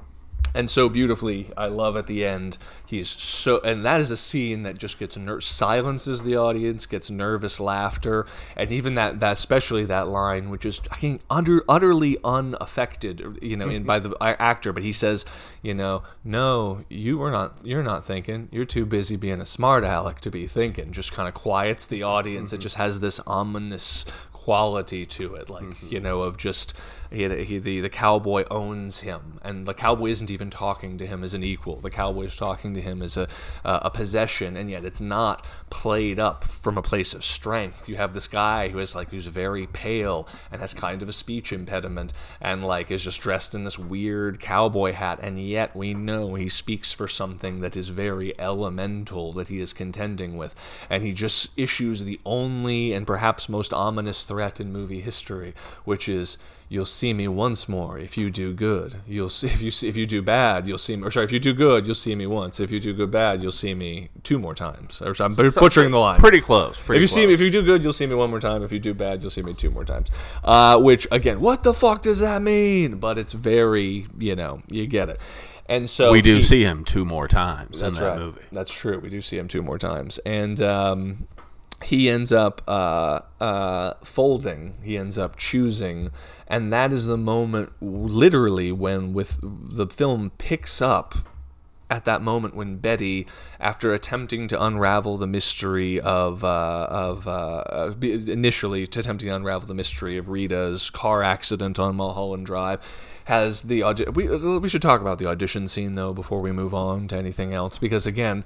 And so beautifully, I love at the end, he's so, and that is a scene that just gets, ner- silences the audience, gets nervous laughter, and even that, that especially that line, which is, I think, utter, utterly unaffected, you know, in, by the actor, but he says, you know, no, you were not, you're not thinking, you're too busy being a smart aleck to be thinking, just kind of quiets the audience. Mm-hmm. It just has this ominous quality to it, like, mm-hmm. you know, of just, he, he, the, the cowboy owns him, and the cowboy isn't even talking to him as an equal. The cowboy is talking to him as a, uh, a possession, and yet it's not played up from a place of strength. You have this guy who is like, who's very pale and has kind of a speech impediment, and like is just dressed in this weird cowboy hat, and yet we know he speaks for something that is very elemental that he is contending with, and he just issues the only and perhaps most ominous threat in movie history, which is, you'll see me once more if you do good. You'll see, if you if you do bad, you'll see me. Or sorry, if you do good, you'll see me once. If you do good bad, you'll see me two more times. Or, I'm so, butchering the line. Pretty close. Pretty if you close. see me, if you do good, you'll see me one more time. If you do bad, you'll see me two more times. Uh, which again, what the fuck does that mean? But it's very, you know, you get it. And so we do he, see him two more times in that right. movie. That's true. We do see him two more times, and. Um, He ends up uh, uh, folding. He ends up choosing, and that is the moment, literally, when with the film picks up at that moment when Betty, after attempting to unravel the mystery of uh, of uh, initially attempting to unravel the mystery of Rita's car accident on Mulholland Drive, has the audi- we we should talk about the audition scene though before we move on to anything else, because again,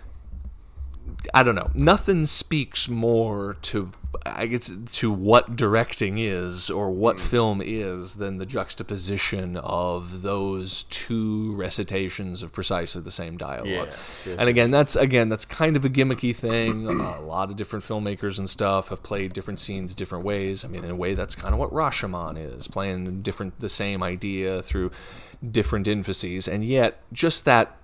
I don't know. Nothing speaks more to, I guess, to what directing is or what mm. film is than the juxtaposition of those two recitations of precisely the same dialogue. Yes, yes, and again, that's again that's kind of a gimmicky thing. uh, a lot of different filmmakers and stuff have played different scenes different ways. I mean, in a way, that's kind of what Rashomon is, playing different the same idea through different emphases, and yet just that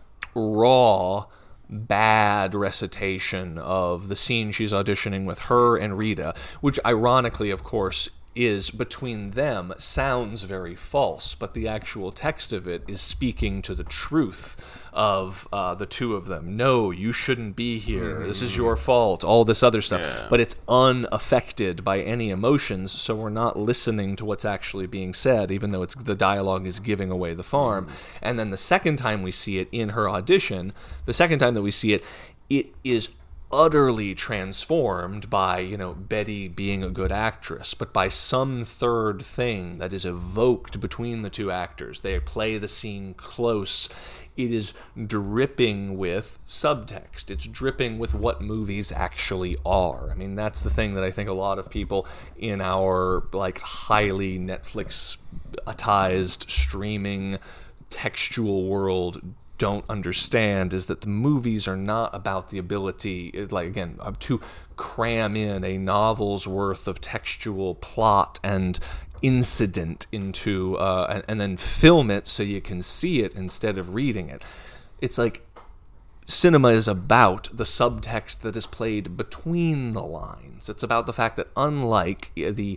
raw, bad recitation of the scene she's auditioning with her and Rita, which ironically, of course, is between them, sounds very false, but the actual text of it is speaking to the truth of uh, the two of them. No, you shouldn't be here. Mm-hmm. This is your fault. All this other stuff. Yeah. But it's unaffected by any emotions, so we're not listening to what's actually being said, even though it's the dialogue is giving away the farm. Mm-hmm. And then the second time we see it in her audition, the second time that we see it, it is utterly transformed by, you know, Betty being a good actress, but by some third thing that is evoked between the two actors. They play the scene close. It is dripping with subtext. It's dripping with what movies actually are. I mean, that's the thing that I think a lot of people in our, like, highly Netflix-atized streaming textual world don't understand, is that the movies are not about the ability, like again, to cram in a novel's worth of textual plot and incident into, uh, and, and then film it so you can see it instead of reading it. It's like cinema is about the subtext that is played between the lines. It's about the fact that unlike the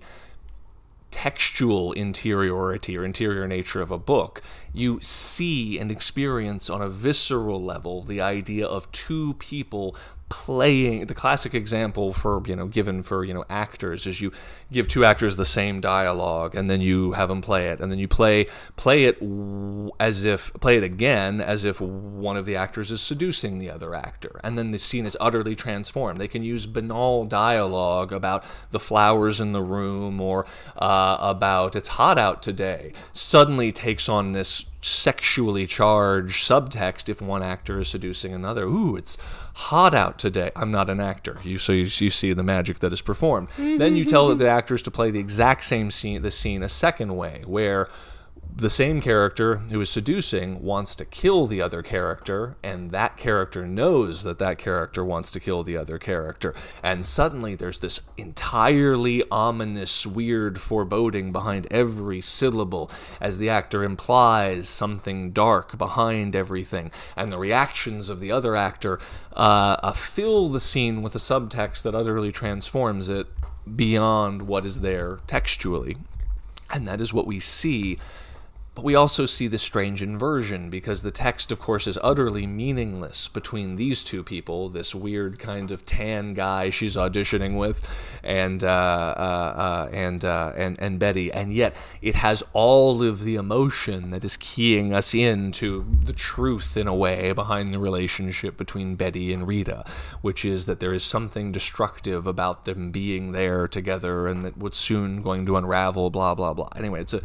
textual interiority or interior nature of a book, you see and experience on a visceral level the idea of two people playing. The classic example for, you know, given for, you know, actors is you give two actors the same dialogue and then you have them play it, and then you play play it as if play it again as if one of the actors is seducing the other actor, and then the scene is utterly transformed. They can use banal dialogue about the flowers in the room or uh, about it's hot out today, suddenly takes on this sexually charged subtext if one actor is seducing another. Ooh, it's hot out today. I'm not an actor. You so you, you see the magic that is performed. Then you tell the actors to play the exact same scene, the scene a second way, where the same character who is seducing wants to kill the other character, and that character knows that that character wants to kill the other character. And suddenly there's this entirely ominous, weird foreboding behind every syllable as the actor implies something dark behind everything. And the reactions of the other actor uh, uh, fill the scene with a subtext that utterly transforms it beyond what is there textually. And that is what we see. But we also see this strange inversion, because the text, of course, is utterly meaningless between these two people, this weird kind of tan guy she's auditioning with, and uh, uh, uh, and, uh, and and Betty, and yet it has all of the emotion that is keying us into the truth, in a way, behind the relationship between Betty and Rita, which is that there is something destructive about them being there together, and that what's soon going to unravel, blah, blah, blah. Anyway, it's a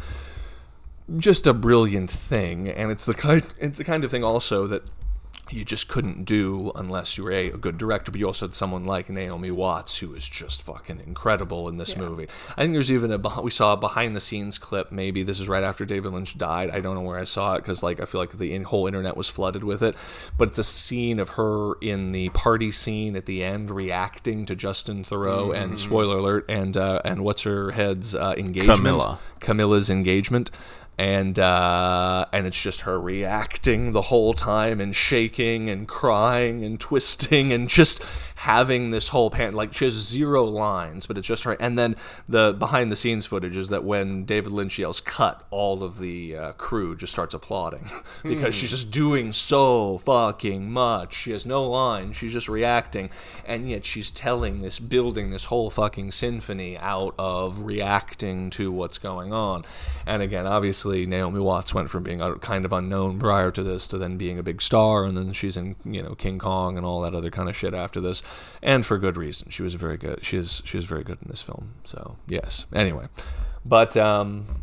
just a brilliant thing, and it's the kind it's the kind of thing also that you just couldn't do unless you were a, a good director, but you also had someone like Naomi Watts, who is just fucking incredible in this yeah. movie. I think there's even a we saw a behind the scenes clip. Maybe this is right after David Lynch died. I don't know where I saw it, because like I feel like the in, whole internet was flooded with it. But it's a scene of her in the party scene at the end, reacting to Justin Theroux mm-hmm. and spoiler alert, and uh, and what's her head's uh, engagement, Camilla. Camilla's engagement. And uh, and it's just her reacting the whole time and shaking and crying and twisting and just having this whole pan like she has zero lines, but it's just her. And then the behind the scenes footage is that when David Lynch yells "cut," all of the uh, crew just starts applauding because mm. she's just doing so fucking much. She has no line. She's just reacting, and yet she's telling this, building this whole fucking symphony out of reacting to what's going on. And again, obviously, Naomi Watts went from being kind of unknown prior to this to then being a big star, and then she's in, you know, King Kong and all that other kind of shit after this, and for good reason. She was very good. She is she is very good in this film. So yes. Anyway, but um,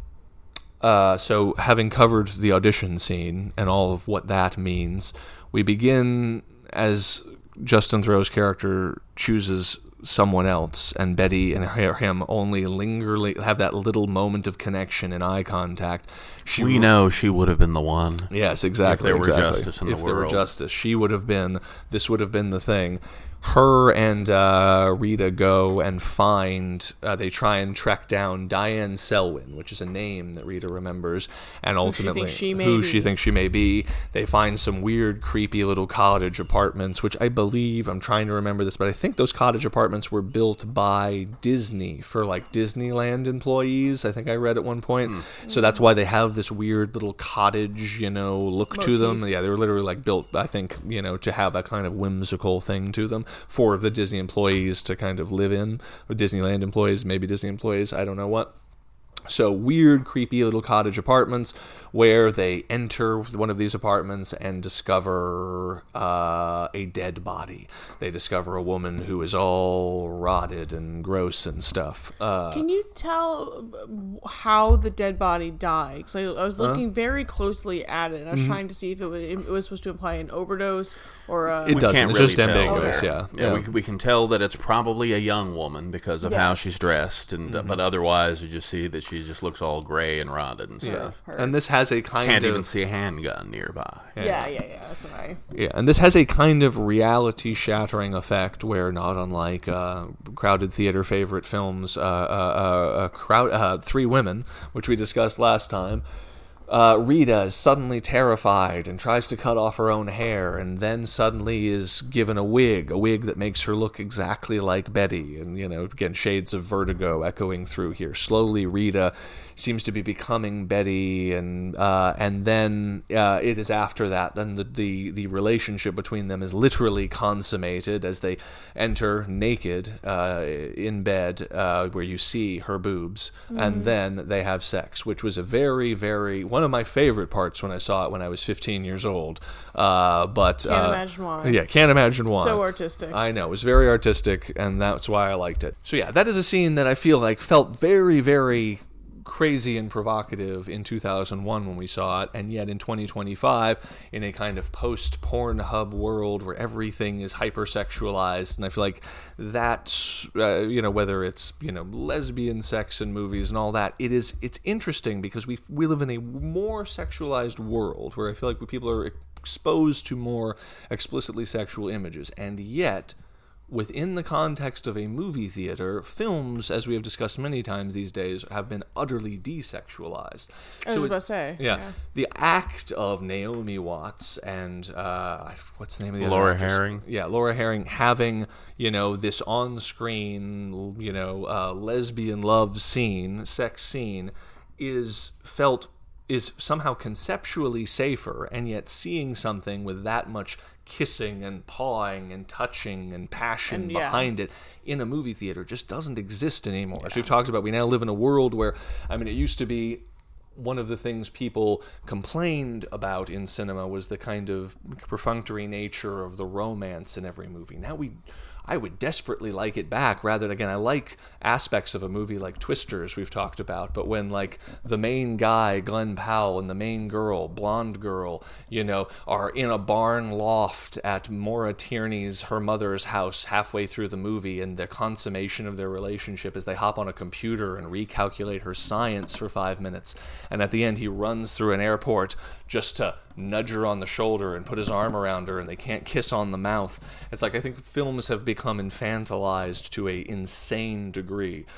uh, so having covered the audition scene and all of what that means, we begin as Justin Theroux's character chooses someone else, and Betty and him only linger, have that little moment of connection and eye contact. She we re- know she would have been the one. Yes, exactly. If there exactly. were justice in if the there world. were justice, she would have been. This would have been the thing. Her and uh, Rita go and find, uh, they try and track down Diane Selwyn, which is a name that Rita remembers, and ultimately who she, she, may who be. she thinks she may be. They find some weird, creepy little cottage apartments, which I believe, I'm trying to remember this, but I think those cottage apartments were built by Disney for like Disneyland employees. I think I read at one point. Mm. So that's why they have this weird little cottage, you know, look Motif. to them. Yeah, they were literally like built, I think, you know, to have that kind of whimsical thing to them for the Disney employees to kind of live in, or Disneyland employees, maybe Disney employees, I don't know what. So weird, creepy little cottage apartments where they enter one of these apartments and discover uh, a dead body. They discover a woman who is all rotted and gross and stuff. Uh, Can you tell how the dead body died? Because I, I was looking uh, very closely at it, and I was mm-hmm. trying to see if it was, it was supposed to imply an overdose or a... It we doesn't. Can't it's really just tell. ambiguous, Okay. yeah. Yeah, yeah. We, we can tell that it's probably a young woman because of Yeah. how she's dressed, and Mm-hmm. but otherwise you just see that she just looks all gray and rotted and stuff. Her. And this has a kind Can't of... even see a handgun nearby. Yeah, yeah, yeah. That's what I... Yeah, and this has a kind of reality-shattering effect where, not unlike uh, crowded theater favorite films, uh, uh, uh, uh, crowd, uh, Three Women, which we discussed last time, Uh, Rita is suddenly terrified and tries to cut off her own hair, and then suddenly is given a wig, a wig that makes her look exactly like Betty. And, you know, again, shades of Vertigo echoing through here. Slowly, Rita seems to be becoming Betty, and uh, and then uh, it is after that, then the, the, the relationship between them is literally consummated as they enter naked uh, in bed, uh, where you see her boobs, mm-hmm. and then they have sex, which was a very, very, one of my favorite parts when I saw it when I was fifteen years old. Uh, but Can't uh, imagine why. Yeah, can't imagine why. So artistic. I know, it was very artistic, and that's why I liked it. So yeah, that is a scene that I feel like felt very, very crazy and provocative in two thousand one when we saw it, and yet in twenty twenty-five, in a kind of post-Pornhub world where everything is hypersexualized, and I feel like that's, uh, you know, whether it's, you know, lesbian sex in movies and all that, it is, it's interesting because we we live in a more sexualized world where I feel like people are exposed to more explicitly sexual images, and yet within the context of a movie theater, films, as we have discussed many times these days, have been utterly desexualized. I was so about to say. Yeah, yeah. The act of Naomi Watts and, uh, what's the name of the Laura other actress? Herring. Yeah, Laura Herring having, you know, this on-screen, you know, uh, lesbian love scene, sex scene, is felt, is somehow conceptually safer, and yet seeing something with that much kissing and pawing and touching and passion and, yeah. behind it in a movie theater just doesn't exist anymore. Yeah. As we've talked about, we now live in a world where, I mean, it used to be one of the things people complained about in cinema was the kind of perfunctory nature of the romance in every movie. Now we I would desperately like it back, rather than, again, I like aspects of a movie like Twisters we've talked about, but when, like, the main guy, Glenn Powell, and the main girl, blonde girl, you know, are in a barn loft at Maura Tierney's, her mother's house halfway through the movie, and the consummation of their relationship is they hop on a computer and recalculate her science for five minutes, and at the end he runs through an airport just to nudge her on the shoulder and put his arm around her, and they can't kiss on the mouth. It's like, I think films have become infantilized to a insane degree.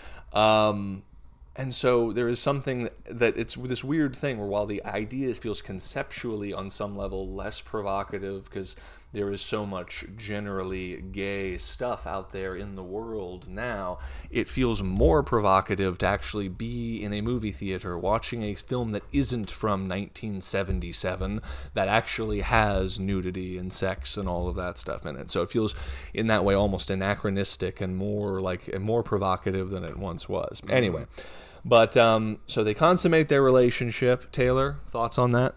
Um, and so there is something that it's this weird thing where while the idea feels conceptually on some level less provocative because there is so much generally gay stuff out there in the world now, it feels more provocative to actually be in a movie theater watching a film that isn't from nineteen seventy-seven, that actually has nudity and sex and all of that stuff in it. So it feels in that way almost anachronistic and more like and more provocative than it once was. Anyway, but um, so they consummate their relationship. Taylor, thoughts on that?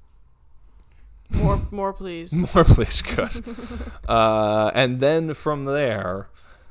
More, more, please. More, please. Good. uh, and then from there,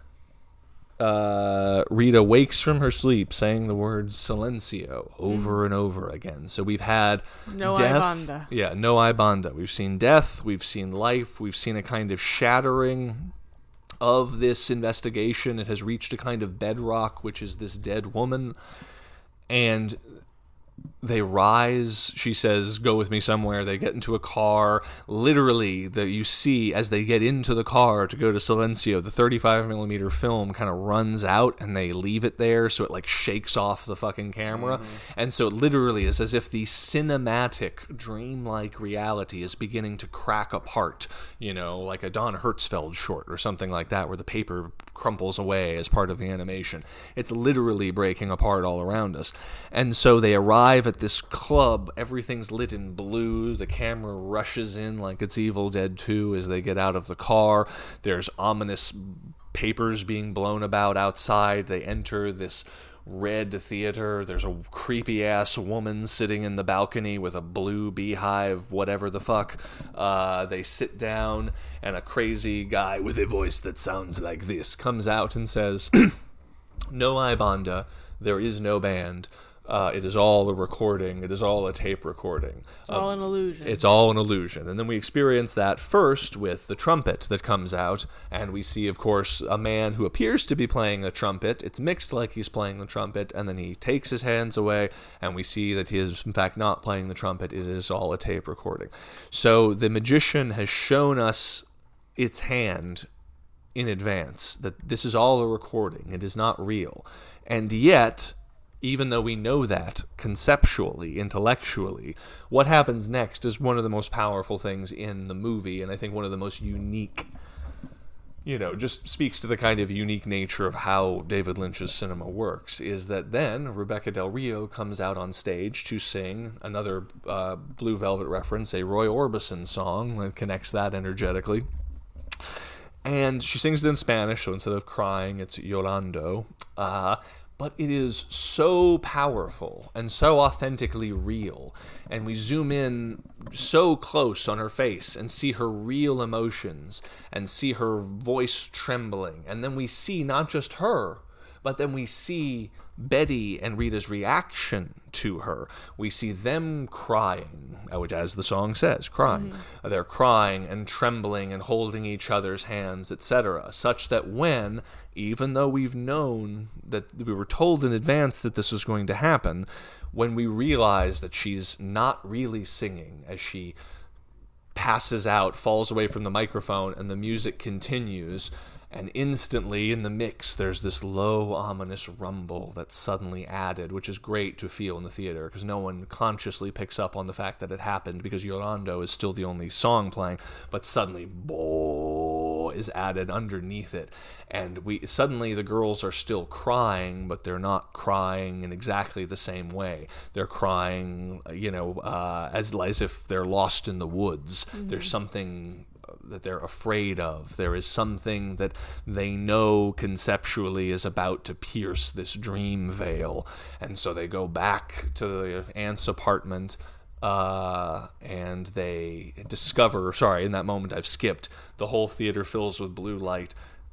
uh, Rita wakes from her sleep saying the word silencio over mm. and over again. So we've had no death. Ibanda. Yeah, no Ibanda. We've seen death. We've seen life. We've seen a kind of shattering of this investigation. It has reached a kind of bedrock, which is this dead woman. And they rise, she says, go with me somewhere. They get into a car. Literally, the, you see as they get into the car to go to Silencio, the thirty-five millimeter film kind of runs out and they leave it there, so it like shakes off the fucking camera. Mm-hmm. And so it literally is as if the cinematic, dreamlike reality is beginning to crack apart, you know, like a Don Hertzfeld short or something like that, where the paper crumples away as part of the animation. It's literally breaking apart all around us. And so they arrive at this club, everything's lit in blue, the camera rushes in like it's Evil Dead two as they get out of the car. There's ominous papers being blown about outside. They enter this red theater. There's a creepy ass woman sitting in the balcony with a blue beehive, whatever the fuck. Uh, they sit down, and a crazy guy with a voice that sounds like this comes out and says, no Ibanda, there is no band. Uh, it is all a recording. It is all a tape recording. It's all an illusion. It's all an illusion. And then we experience that first with the trumpet that comes out, and we see, of course, a man who appears to be playing the trumpet. It's mixed like he's playing the trumpet, and then he takes his hands away, and we see that he is, in fact, not playing the trumpet. It is all a tape recording. So the magician has shown us its hand in advance, that this is all a recording. It is not real. And yet, even though we know that conceptually, intellectually, what happens next is one of the most powerful things in the movie, and I think one of the most unique, you know, just speaks to the kind of unique nature of how David Lynch's cinema works, is that then Rebecca Del Rio comes out on stage to sing another uh, Blue Velvet reference, a Roy Orbison song that connects that energetically. And she sings it in Spanish, so instead of crying, it's llorando. Uh, but it is so powerful and so authentically real. And we zoom in so close on her face and see her real emotions and see her voice trembling. And then we see not just her, but then we see Betty and Rita's reaction to her. We see them crying, which, as the song says, crying. Mm-hmm. They're crying and trembling and holding each other's hands, et cetera, such that when, even though we've known that we were told in advance that this was going to happen, when we realize that she's not really singing as she passes out, falls away from the microphone, and the music continues, and instantly in the mix there's this low, ominous rumble that's suddenly added, which is great to feel in the theater because no one consciously picks up on the fact that it happened because Llorando is still the only song playing, but suddenly bo is added underneath it, and we suddenly the girls are still crying, but they're not crying in exactly the same way. They're crying, you know, uh, as as if they're lost in the woods. Mm-hmm. There's something that they're afraid of. There is something that they know conceptually is about to pierce this dream veil. And so they go back to the aunt's apartment uh, and they discover, sorry, in that moment I've skipped, the whole theater fills with blue light.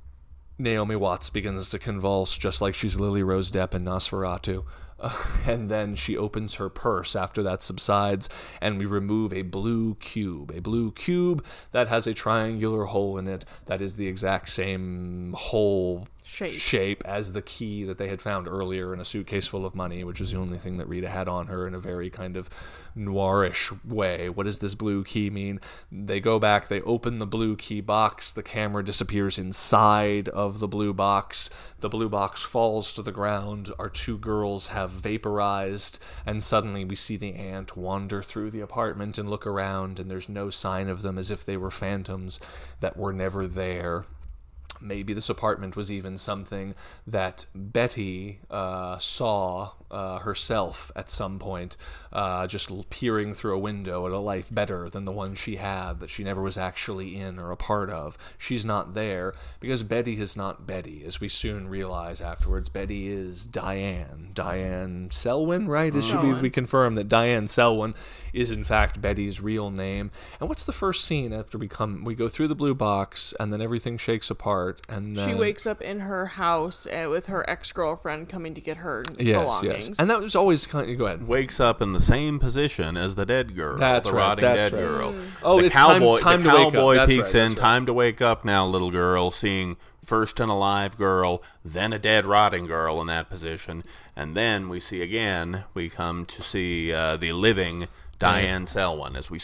Naomi Watts begins to convulse just like she's Lily Rose Depp in Nosferatu. Uh, and then she opens her purse after that subsides, and we remove a blue cube. A blue cube that has a triangular hole in it that is the exact same hole shape. shape as the key that they had found earlier in a suitcase full of money, which was the only thing that Rita had on her in a very kind of noirish way. What does this blue key mean? They go back, they open the blue key box, the camera disappears inside of the blue box, the blue box falls to the ground, our two girls have vaporized, and suddenly we see the aunt wander through the apartment and look around, and there's no sign of them, as if they were phantoms that were never there. Maybe this apartment was even something that Betty uh, saw uh, herself at some point, uh, just peering through a window at a life better than the one she had, that she never was actually in or a part of. She's not there because Betty is not Betty, as we soon realize afterwards. Betty is Diane. Diane Selwyn, right? It should be we confirm that Diane Selwyn is in fact Betty's real name. And what's the first scene after we come? We go through the blue box, and then everything shakes apart. And then, she wakes up in her house uh, with her ex-girlfriend coming to get her yes, belongings. Yes. And that was always kind of, go ahead. Wakes up in the same position as the dead girl. That's the right. rotting That's dead right. girl. Mm. Oh, the it's cowboy, time, time the to wake up. cowboy That's peeks right, in. right. Time to wake up now, little girl. Seeing first an alive girl, then a dead rotting girl in that position, and then we see again. We come to see uh, the living Diane Selwyn, as we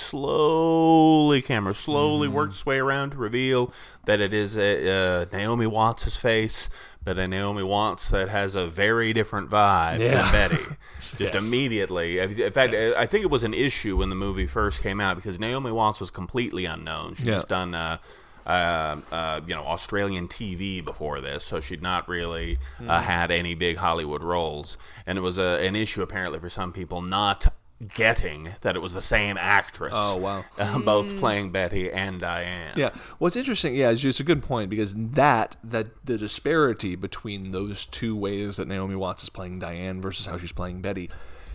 slowly, camera slowly mm. works its way around to reveal that it is uh, Naomi Watts' face, but a Naomi Watts that has a very different vibe yeah. than Betty. Just yes. immediately. In fact, yes. I think it was an issue when the movie first came out because Naomi Watts was completely unknown. She'd yeah. just done uh, uh, uh, you know, Australian T V before this, so she'd not really uh, mm. had any big Hollywood roles. And it was a, an issue apparently for some people not getting that it was the same actress. Oh, wow. Uh, both playing Betty and Diane. Yeah. What's interesting, yeah, it's just a good point, because that, that the disparity between those two ways that Naomi Watts is playing Diane versus how she's playing Betty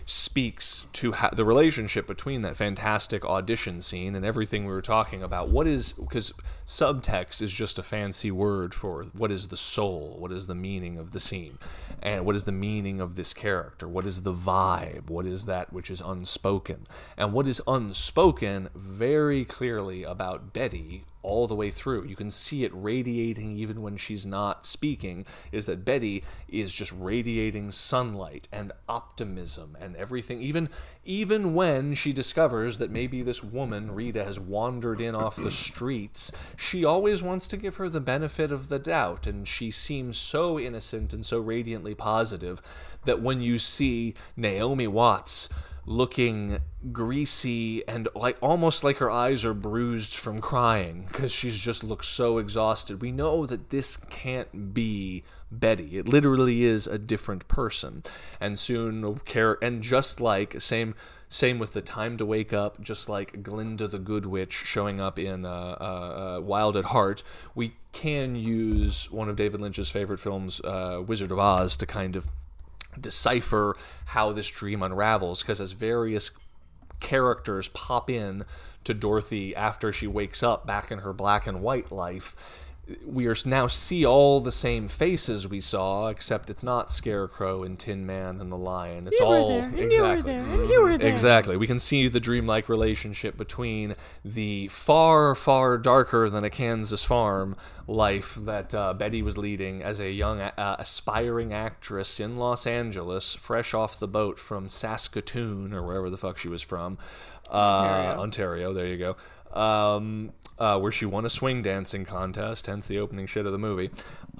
speaks to ha- the relationship between that fantastic audition scene and everything we were talking about. What is, because subtext is just a fancy word for what is the soul, what is the meaning of the scene, and what is the meaning of this character, what is the vibe, what is that which is unspoken. And what is unspoken very clearly about Betty all the way through. You can see it radiating even when she's not speaking, is that Betty is just radiating sunlight and optimism and everything. Even even when she discovers that maybe this woman, Rita, has wandered in off the streets, she always wants to give her the benefit of the doubt, and she seems so innocent and so radiantly positive that when you see Naomi Watts looking greasy and like almost like her eyes are bruised from crying because she's just looks so exhausted, we know that this can't be Betty. It literally is a different person. And soon, and just like same same with the Time to Wake Up, just like Glinda the Good Witch showing up in uh, uh, uh, Wild at Heart, we can use one of David Lynch's favorite films, uh, Wizard of Oz, to kind of decipher how this dream unravels, because as various characters pop in to Dorothy after she wakes up back in her black and white life, we are now see all the same faces we saw, except it's not Scarecrow and Tin Man and the Lion. It's you all were there, and exactly you were there, and you were there. Exactly. We can see the dreamlike relationship between the far, far darker than a Kansas farm life that uh, Betty was leading as a young, uh, aspiring actress in Los Angeles, fresh off the boat from Saskatoon or wherever the fuck she was from, uh, Ontario. Ontario. There you go. Um, uh, where she won a swing dancing contest, hence the opening shit of the movie.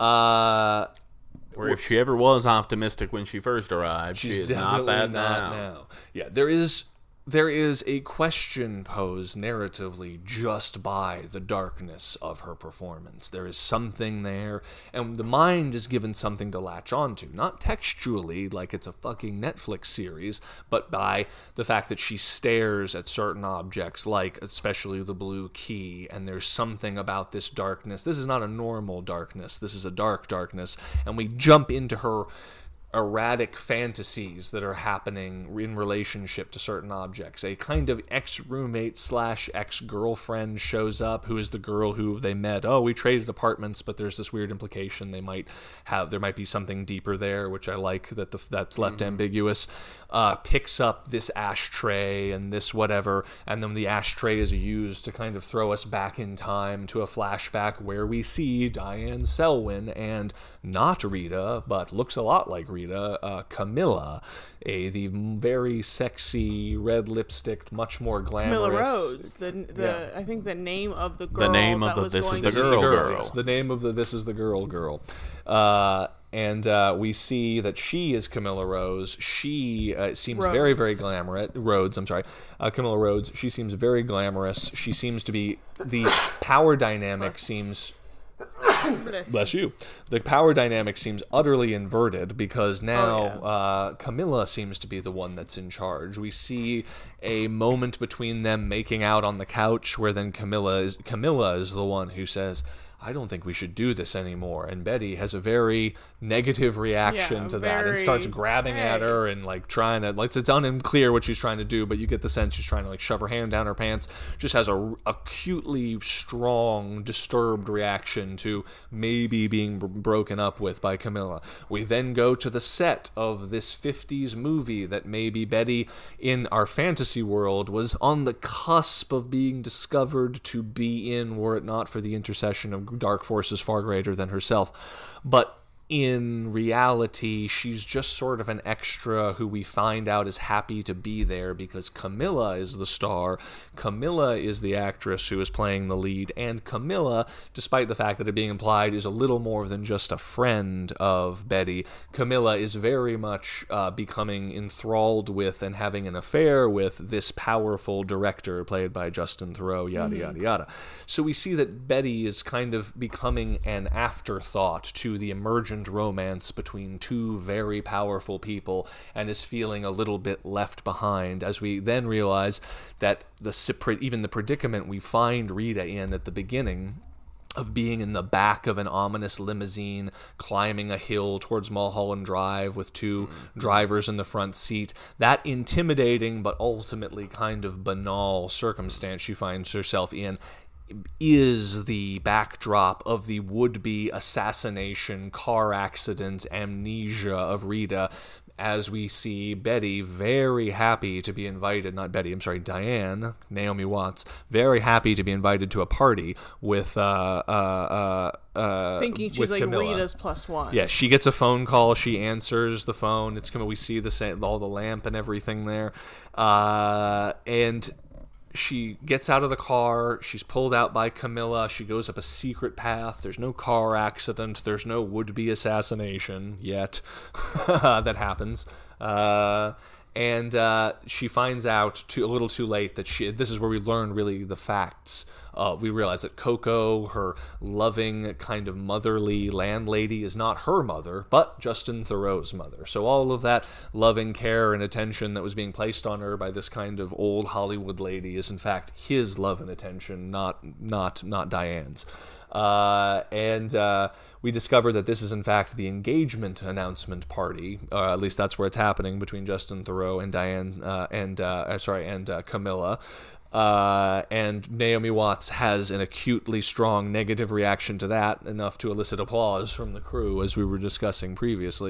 Uh, Where if she ever was optimistic when she first arrived, she's she is definitely not that not now. now. Yeah, there is there is a question posed narratively just by the darkness of her performance. There is something there, and the mind is given something to latch onto, not textually like it's a fucking Netflix series, but by the fact that she stares at certain objects, like especially the blue key, and there's something about this darkness. This is not a normal darkness. This is a dark darkness, and we jump into her erratic fantasies that are happening in relationship to certain objects. A kind of ex-roommate slash ex-girlfriend shows up, who is the girl who they met. Oh, we traded apartments, but there's this weird implication they might have, there might be something deeper there, which I like that the, that's left mm-hmm. ambiguous. Uh, picks up this ashtray and this whatever, and then the ashtray is used to kind of throw us back in time to a flashback where we see Diane Selwyn and not Rita, but looks a lot like Rita, uh, Camilla, a the very sexy, red lipsticked, much more glamorous. Camilla Rhodes, the the Yeah. I think the name of the girl. The name of that the was This Is going the to- This is Girl the girl. girl. Yes, the name of the This Is the Girl girl. Uh, and uh, we see that she is Camilla Rose. She uh, seems Rhodes. very, very glamorous. Rhodes, I'm sorry. Uh, Camilla Rhodes. She seems very glamorous. She seems to be, the power dynamic seems... Bless you. The power dynamic seems utterly inverted because now Oh, yeah. uh, Camilla seems to be the one that's in charge. We see a moment between them making out on the couch where then Camilla is Camilla is the one who says, I don't think we should do this anymore. And Betty has a very negative reaction Yeah, to that and very, starts grabbing at hey. her and like trying to, like, it's unclear what she's trying to do, but you get the sense she's trying to like shove her hand down her pants. Just has a acutely strong, disturbed reaction to maybe being b- broken up with by Camilla. We then go to the set of this fifties movie that maybe Betty in our fantasy world was on the cusp of being discovered to be in, were it not for the intercession of dark forces far greater than herself. But in reality, she's just sort of an extra who we find out is happy to be there because Camilla is the star. Camilla is the actress who is playing the lead, and Camilla, despite the fact that it being implied, is a little more than just a friend of Betty. Camilla is very much uh, becoming enthralled with and having an affair with this powerful director played by Justin Theroux, yada, mm-hmm. yada, yada. So we see that Betty is kind of becoming an afterthought to the emergent romance between two very powerful people and is feeling a little bit left behind, as we then realize that the even the predicament we find Rita in at the beginning of being in the back of an ominous limousine climbing a hill towards Mulholland Drive with two mm-hmm. drivers in the front seat, that intimidating but ultimately kind of banal circumstance she finds herself in is the backdrop of the would-be assassination, car accident, amnesia of Rita, as we see Betty very happy to be invited, not Betty, I'm sorry, Diane, Naomi Watts, very happy to be invited to a party with, uh, uh, uh, uh thinking she's with like Camilla. Rita's plus one. Yeah, she gets a phone call, she answers the phone, it's coming, we see the same, all the lamp and everything there, uh, and she gets out of the car, she's pulled out by Camilla, she goes up a secret path, there's no car accident, there's no would-be assassination yet that happens, uh, and uh, she finds out too, a little too late that she, this is where we learn really the facts. Uh, we realize that Coco, her loving, kind of motherly landlady, is not her mother, but Justin Theroux's mother. So all of that loving care and attention that was being placed on her by this kind of old Hollywood lady is, in fact, his love and attention, not not not Diane's. Uh, and uh, we discover that this is, in fact, the engagement announcement party. Uh, at least that's where it's happening between Justin Theroux and Diane uh, and uh, sorry and uh, Camilla. Uh, and Naomi Watts has an acutely strong negative reaction to that, enough to elicit applause from the crew, as we were discussing previously.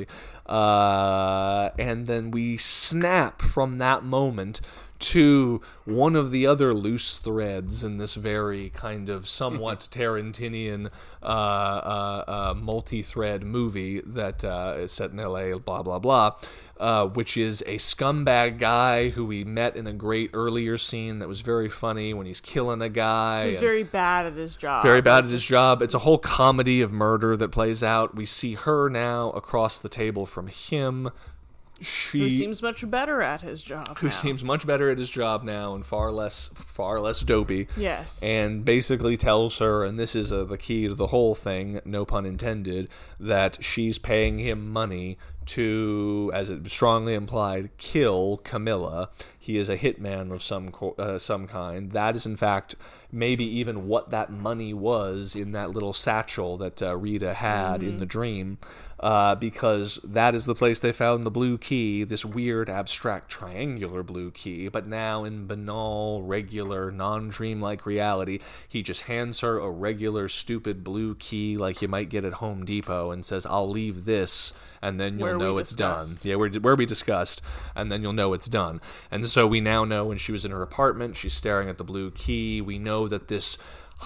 Uh, and then we snap from that moment to one of the other loose threads in this very kind of somewhat Tarantinian uh, uh, uh, multi-thread movie that uh, is set in L A, blah, blah, blah, uh, which is a scumbag guy who we met in a great earlier scene that was very funny when he's killing a guy. He's very bad at his job. Very bad at his job. It's a whole comedy of murder that plays out. We see her now across the table from him. She, who seems much better at his job who now. seems much better at his job now and far less far less dopey. Yes. And basically tells her, and this is uh, the key to the whole thing, no pun intended, that she's paying him money to, as it strongly implied, kill Camilla. He is a hitman of some co- uh, some kind. That is, in fact, maybe even what that money was in that little satchel that uh, Rita had mm-hmm. in the dream, uh, because that is the place they found the blue key, this weird, abstract, triangular blue key, but now in banal, regular, non-dreamlike reality, he just hands her a regular, stupid blue key like you might get at Home Depot and says, I'll leave this, and then you'll where know it's discussed. done. Yeah, where, where we discussed, and then you'll know it's done. And so we now know when she was in her apartment, she's staring at the blue key. We know that this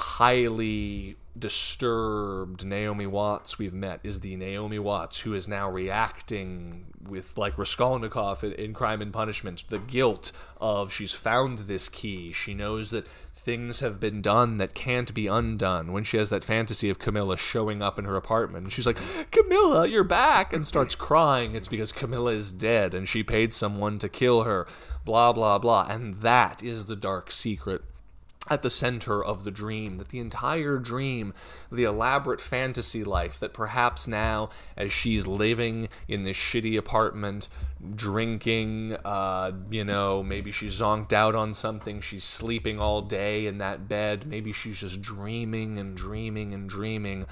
highly disturbed Naomi Watts we've met is the Naomi Watts who is now reacting with, like Raskolnikov in, in Crime and Punishment, the guilt of she's found this key. She knows that things have been done that can't be undone. When she has that fantasy of Camilla showing up in her apartment, and she's like, Camilla, you're back, and starts crying, it's because Camilla is dead and she paid someone to kill her, blah, blah, blah. And that is the dark secret at the center of the dream, that the entire dream, the elaborate fantasy life that perhaps now, as she's living in this shitty apartment, drinking, uh, you know, maybe she's zonked out on something, she's sleeping all day in that bed, maybe she's just dreaming and dreaming and dreaming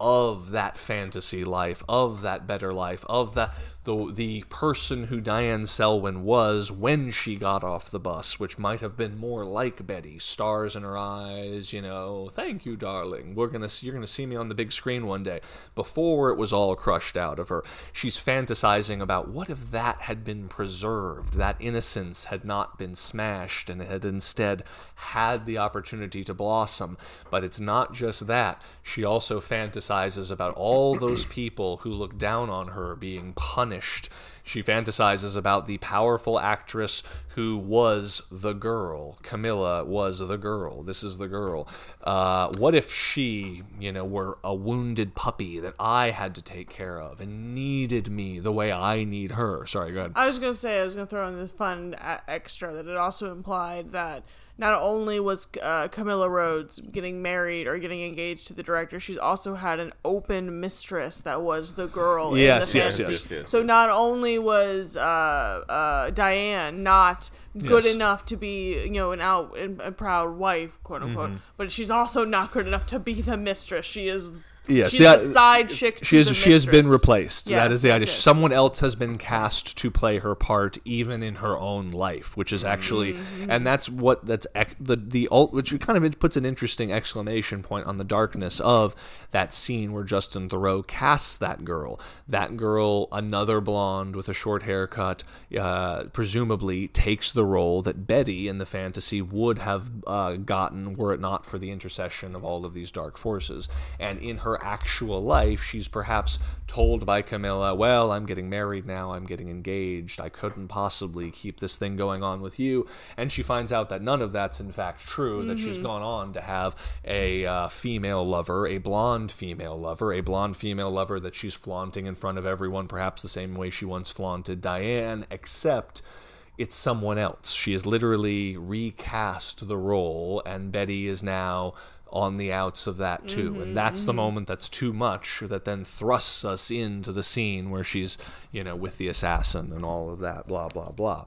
of that fantasy life, of that better life, of the, the the person who Diane Selwyn was when she got off the bus, which might have been more like Betty, stars in her eyes, you know, thank you, darling, we're gonna you're gonna see me on the big screen one day, before it was all crushed out of her. She's fantasizing about what if that had been preserved, that innocence had not been smashed and had instead had the opportunity to blossom. But it's not just that. She also fantasizes about all those people who look down on her being punished. She fantasizes about the powerful actress who was the girl. Camilla was the girl. This is the girl. Uh, what if she, you know, were a wounded puppy that I had to take care of and needed me the way I need her? Sorry, go ahead. I was going to say, I was going to throw in this fun extra that it also implied that not only was uh, Camilla Rhodes getting married or getting engaged to the director, she's also had an open mistress that was the girl yes, in the yes, fantasy. yes, yes. So not only was uh, uh, Diane not good Yes. enough to be, you know, an out and, and proud wife, quote unquote, Mm-hmm. but she's also not good enough to be the mistress. She is Yes, she's the- the side chick. She to is. the She has been mistress. replaced. Yes, that is the yes, idea. yes. Someone else has been cast to play her part, even in her own life, which is actually, Mm-hmm. and that's what that's ec- the the ult, which kind of puts an interesting exclamation point on the darkness of that scene where Justin Theroux casts that girl. That girl, another blonde with a short haircut, uh, presumably takes the role that Betty in the fantasy would have uh, gotten were it not for the intercession of all of these dark forces. And in her actual life, she's perhaps told by Camilla, well, I'm getting married now, I'm getting engaged, I couldn't possibly keep this thing going on with you. And she finds out that none of that's in fact true, that she's gone on to have a uh, female lover, a blonde female lover, a blonde female lover that she's flaunting in front of everyone, perhaps the same way she once flaunted Diane, except it's someone else. She has literally recast the role, and Betty is now on the outs of that too. Mm-hmm, and that's mm-hmm. the moment that's too much that then thrusts us into the scene where she's, you know, with the assassin and all of that, blah, blah, blah.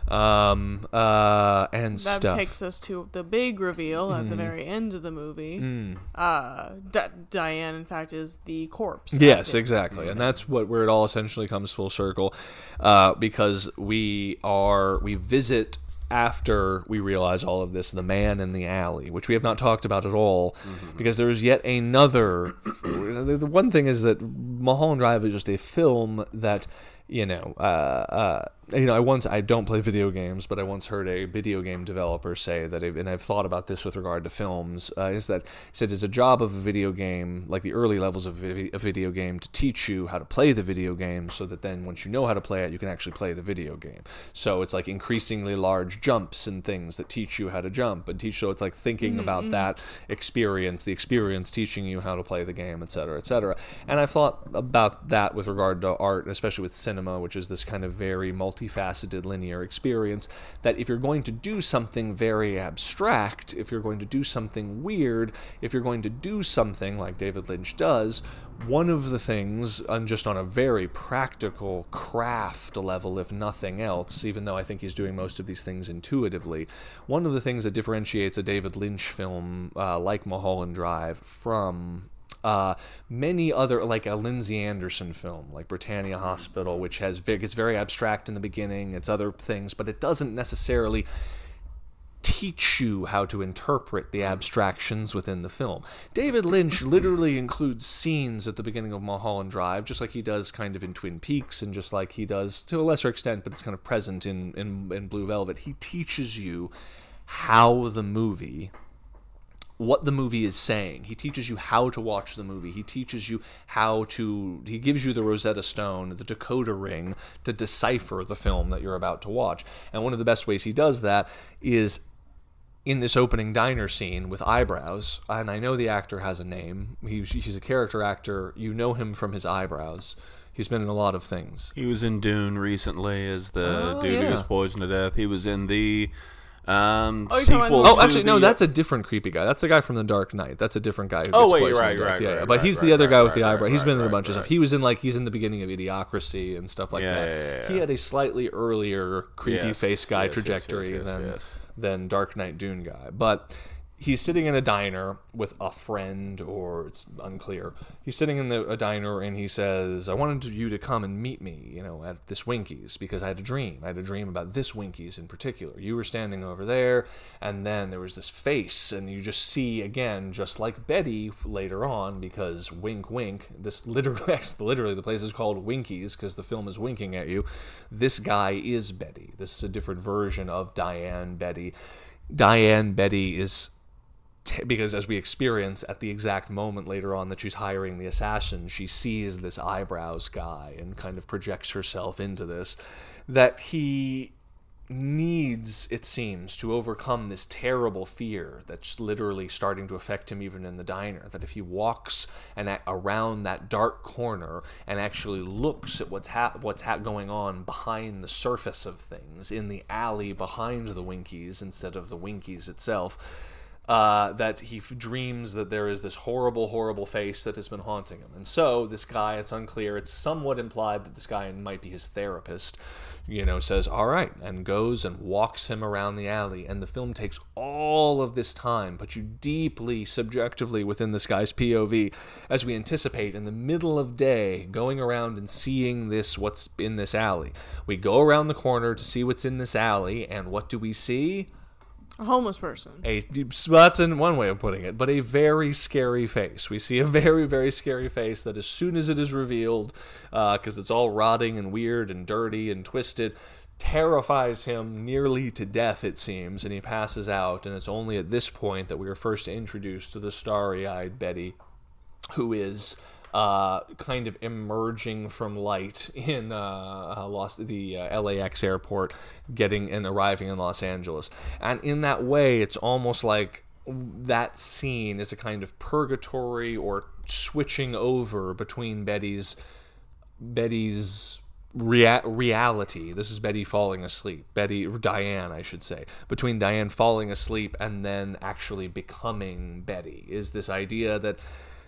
Um, uh, and That stuff. takes us to the big reveal at the very end of the movie. Uh, that Diane, in fact, is the corpse. Yes, acting. exactly, and that's what where it all essentially comes full circle, uh, because we are we visit after we realize all of this, the man in the alley, which we have not talked about at all, mm-hmm. because there's yet another. The one thing is that Mulholland Drive is just a film that, you know, uh, uh, you know, I once I don't play video games, but I once heard a video game developer say that, and I've thought about this with regard to films, uh, is that he said it's a job of a video game, like the early levels of a video game, to teach you how to play the video game, so that then once you know how to play it, you can actually play the video game. So it's like increasingly large jumps and things that teach you how to jump and teach. So it's like thinking mm-hmm. about that experience, the experience teaching you how to play the game, et cetera, et cetera. And I've thought about that with regard to art, especially with cinema, which is this kind of very multifaceted linear experience, that if you're going to do something very abstract, if you're going to do something weird, if you're going to do something like David Lynch does, one of the things, and just on a very practical craft level, if nothing else, even though I think he's doing most of these things intuitively, one of the things that differentiates a David Lynch film uh, like Mulholland Drive from Uh, many other, like a Lindsay Anderson film, like Britannia Hospital, which has it's very abstract in the beginning, it's other things, but it doesn't necessarily teach you how to interpret the abstractions within the film. David Lynch literally includes scenes at the beginning of Mulholland Drive, just like he does kind of in Twin Peaks, and just like he does to a lesser extent, but it's kind of present in, in, in Blue Velvet. He teaches you how the movie... what the movie is saying. He teaches you how to watch the movie. He teaches you how to... He gives you the Rosetta Stone, the decoder ring, to decipher the film that you're about to watch. And one of the best ways he does that is in this opening diner scene with eyebrows. And I know the actor has a name. He, he's a character actor. You know him from his eyebrows. He's been in a lot of things. He was in Dune recently as the Oh, dude yeah. who was poisoned to death. He was in the... Um, Oh, you're sequel talking about- Oh, to actually, no, the- that's a different creepy guy. That's the guy from The Dark Knight. That's a different guy who Oh, gets wait, poisoned right, to death. right, yeah, yeah. right, But right, he's right, the other right, guy with the right, eyebrow. right, He's been in a right, bunch of right. stuff. He was in, like, he's in the beginning of Idiocracy and stuff like Yeah, that. yeah, yeah, yeah. He had a slightly earlier creepy Yes, face guy yes, yes, trajectory yes, yes, than, yes. than Dark Knight Dune guy. But he's sitting in a diner with a friend, or it's unclear. He's sitting in the, a diner, and he says, I wanted you to come and meet me, you know, at this Winkies, because I had a dream. I had a dream about this Winkies in particular. You were standing over there, and then there was this face, and you just see, again, just like Betty later on, because wink, wink, this literally, literally the place is called Winkies, because the film is winking at you. This guy is Betty. This is a different version of Diane Betty. Diane Betty is... because as we experience at the exact moment later on that she's hiring the assassin, she sees this eyebrows guy and kind of projects herself into this, that he needs, it seems, to overcome this terrible fear that's literally starting to affect him even in the diner, that if he walks and a- around that dark corner and actually looks at what's ha- what's ha- going on behind the surface of things in the alley behind the Winkies instead of the Winkies itself, Uh, that he f- dreams that there is this horrible, horrible face that has been haunting him. And so this guy, it's unclear, it's somewhat implied that this guy might be his therapist, you know, says, all right, and goes and walks him around the alley. And the film takes all of this time, puts you deeply, subjectively within this guy's P O V, as we anticipate in the middle of day, going around and seeing this, what's in this alley. We go around the corner to see what's in this alley, and what do we see? A homeless person. A, well, that's in one way of putting it, but a very scary face. We see a very, very scary face that as soon as it is revealed, because uh, it's all rotting and weird and dirty and twisted, terrifies him nearly to death, it seems, and he passes out. And it's only at this point that we are first introduced to the starry-eyed Betty, who is uh, kind of emerging from light in uh, uh, Los, the uh, L A X airport, getting and arriving in Los Angeles. And in that way, it's almost like that scene is a kind of purgatory or switching over between Betty's Betty's rea- reality. This is Betty falling asleep. Betty, Diane, I should say. Between Diane falling asleep and then actually becoming Betty is this idea that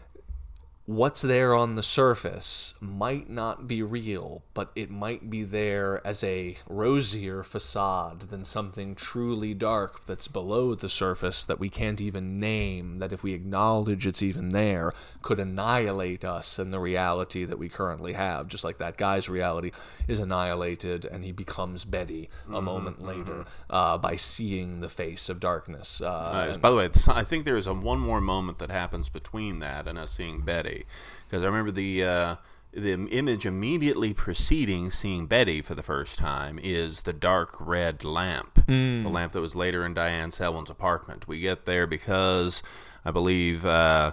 what's there on the surface might not be real, but it might be there as a rosier facade than something truly dark that's below the surface that we can't even name, that if we acknowledge it's even there, could annihilate us and the reality that we currently have. Just like that guy's reality is annihilated and he becomes Betty a mm-hmm, moment mm-hmm. later uh, by seeing the face of darkness. Uh, nice. and, By the way, I think there is a one more moment that happens between that and us seeing Betty. Because I remember the uh, the image immediately preceding seeing Betty for the first time is the dark red lamp, mm. the lamp that was later in Diane Selwyn's apartment. We get there because I believe uh,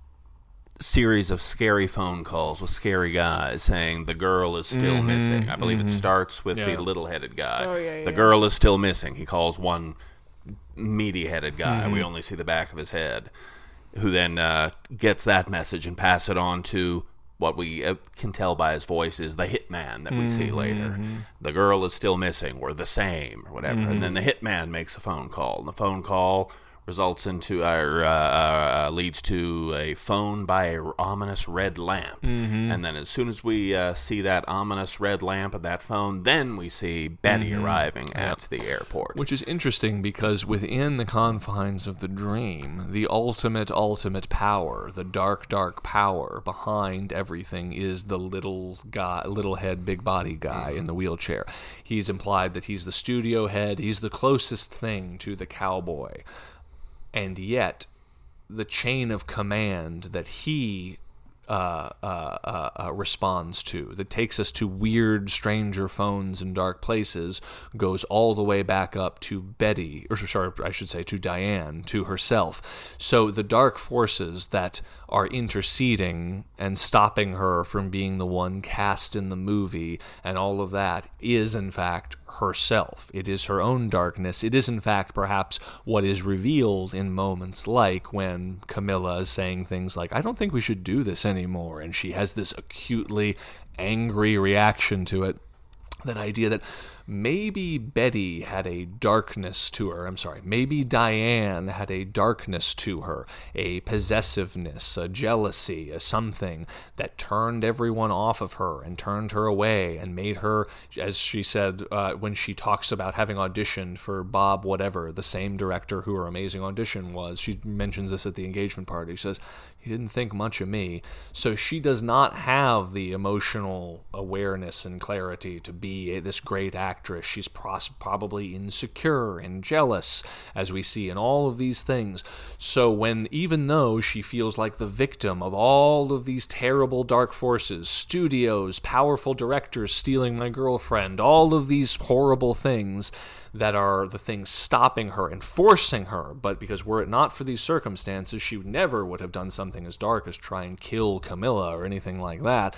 a series of scary phone calls with scary guys saying the girl is still mm-hmm, missing. I believe mm-hmm. it starts with yeah. the little-headed guy. Oh, yeah, yeah, the yeah. girl is still missing. He calls one meaty-headed guy. Mm-hmm. We only see the back of his head. Who then uh, gets that message and pass it on to what we uh, can tell by his voice is the hitman that we mm-hmm. see later. The girl is still missing, or the same, or whatever. Mm-hmm. And then the hitman makes a phone call, and the phone call results into or uh, uh, leads to a phone by a ominous red lamp. Mm-hmm. And then as soon as we uh, see that ominous red lamp of that phone, then we see Betty mm-hmm. arriving yeah. at the airport. Which is interesting because within the confines of the dream, the ultimate, ultimate power, the dark, dark power behind everything is the little guy, little head, big body guy mm-hmm. in the wheelchair. He's implied that he's the studio head. He's the closest thing to the cowboy. And yet, the chain of command that he uh, uh, uh, uh, responds to, that takes us to weird stranger phones in dark places, goes all the way back up to Betty, or sorry, I should say to Diane, to herself. So the dark forces that are interceding and stopping her from being the one cast in the movie and all of that is, in fact, herself. It is her own darkness. It is, in fact, perhaps what is revealed in moments like when Camilla is saying things like, I don't think we should do this anymore, and she has this acutely angry reaction to it. That idea that maybe Betty had a darkness to her. I'm sorry, maybe Diane had a darkness to her, a possessiveness, a jealousy, a something that turned everyone off of her and turned her away and made her, as she said uh, when she talks about having auditioned for Bob whatever, the same director who her amazing audition was. She mentions this at the engagement party. She says, he didn't think much of me. So she does not have the emotional awareness and clarity to be a, this great actress. She's pros- probably insecure and jealous, as we see in all of these things. So when, even though she feels like the victim of all of these terrible dark forces, studios, powerful directors stealing my girlfriend, all of these horrible things that are the things stopping her and forcing her, but because were it not for these circumstances, she never would have done something as dark as try and kill Camilla or anything like that.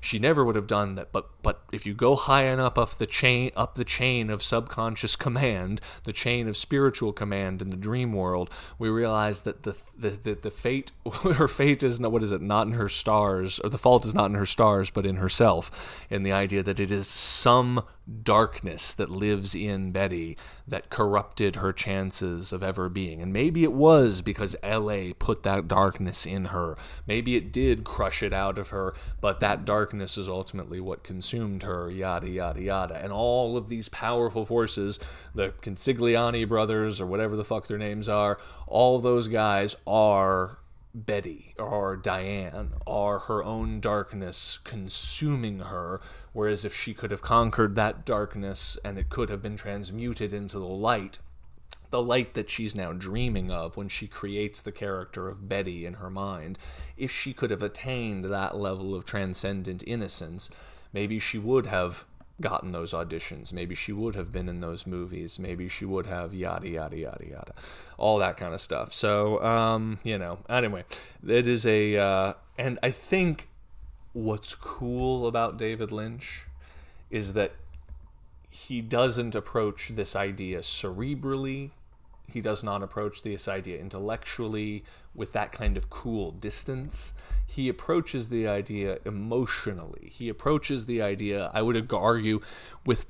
She never would have done that. But but if you go high enough up the chain, up the chain of subconscious command, the chain of spiritual command in the dream world, we realize that the the the, the fate, her fate is not, what is it? Not in her stars, or the fault is not in her stars, but in herself. In the idea that it is some darkness that lives in Betty that corrupted her chances of ever being. And maybe it was because L A put that darkness in her. Maybe it did crush it out of her, but that darkness is ultimately what consumed her, yada, yada, yada. And all of these powerful forces, the Consigliani brothers, or whatever the fuck their names are, all those guys are Betty, or Diane, are her own darkness consuming her, whereas if she could have conquered that darkness and it could have been transmuted into the light, the light that she's now dreaming of when she creates the character of Betty in her mind, if she could have attained that level of transcendent innocence, maybe she would have gotten those auditions, maybe she would have been in those movies, maybe she would have yada yada yada yada, all that kind of stuff. So um you know, anyway, it is a uh and I think what's cool about David Lynch is that he doesn't approach this idea cerebrally. He does not approach this idea intellectually with that kind of cool distance. He approaches the idea emotionally. He approaches the idea, I would argue, with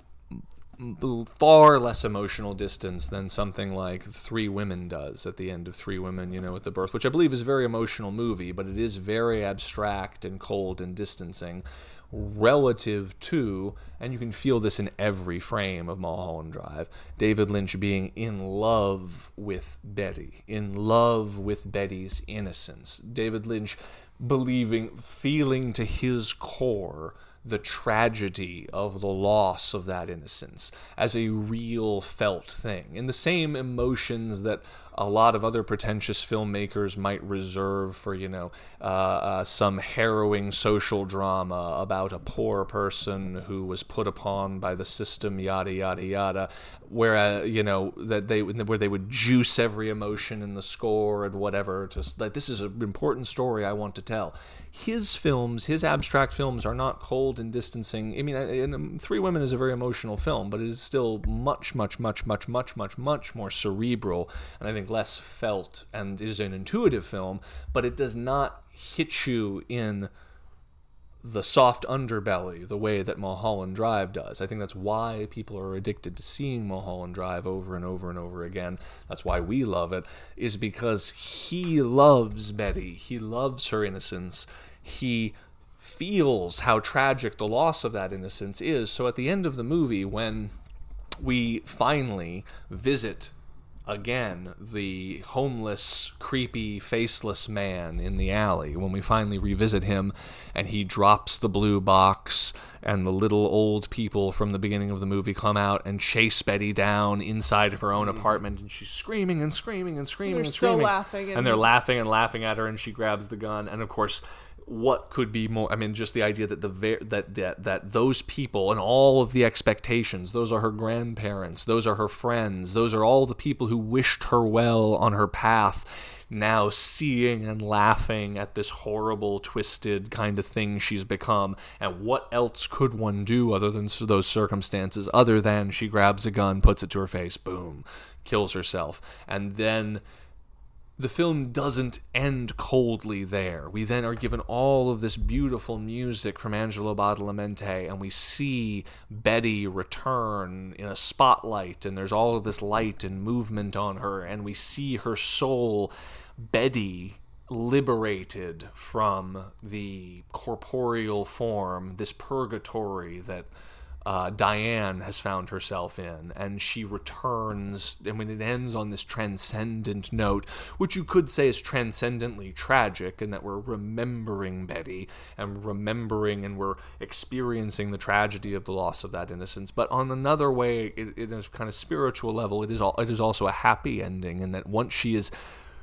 far less emotional distance than something like Three Women does at the end of Three Women, you know, at the birth, which I believe is a very emotional movie, but it is very abstract and cold and distancing relative to, and you can feel this in every frame of Mulholland Drive, David Lynch being in love with Betty, in love with Betty's innocence. David Lynch believing, feeling to his core the tragedy of the loss of that innocence as a real felt thing, in the same emotions that a lot of other pretentious filmmakers might reserve for, you know, uh, uh, some harrowing social drama about a poor person who was put upon by the system, yada yada yada, where uh, you know, that they where they would juice every emotion in the score and whatever, just like, this is an important story I want to tell. His films, his abstract films, are not cold and distancing. I mean, and Three Women is a very emotional film, but it is still much, much, much, much, much, much, much more cerebral, and I think less felt, and it is an intuitive film, but it does not hit you in the soft underbelly the way that Mulholland Drive does. I think that's why people are addicted to seeing Mulholland Drive over and over and over again. That's why we love it, is because he loves Betty. He loves her innocence. He feels how tragic the loss of that innocence is. So at the end of the movie, when we finally visit again the homeless, creepy, faceless man in the alley, when we finally revisit him and he drops the blue box and the little old people from the beginning of the movie come out and chase Betty down inside of her own apartment, and she's screaming and screaming and screaming They're and still screaming, laughing and- and they're laughing and laughing at her, and she grabs the gun, and of course, what could be more? I mean, just the idea that the ver- that that that those people and all of the expectations, those are her grandparents, those are her friends, those are all the people who wished her well on her path, now seeing and laughing at this horrible, twisted kind of thing she's become. And what else could one do other than those circumstances, other than she grabs a gun, puts it to her face, boom, kills herself, and then the film doesn't end coldly there. We then are given all of this beautiful music from Angelo Badalamenti, and we see Betty return in a spotlight, and there's all of this light and movement on her, and we see her soul, Betty, liberated from the corporeal form, this purgatory that Uh, Diane has found herself in, and she returns, and when it ends on this transcendent note, which you could say is transcendently tragic, in that we're remembering Betty, and remembering and we're experiencing the tragedy of the loss of that innocence, but on another way, it, in a kind of spiritual level, it is all, it is also a happy ending, in that once she is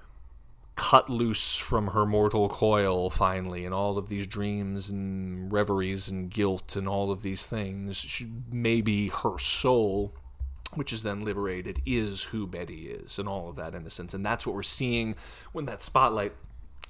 cut loose from her mortal coil finally, and all of these dreams and reveries and guilt and all of these things, she, maybe her soul, which is then liberated, is who Betty is, and all of that innocence. And that's what we're seeing when that spotlight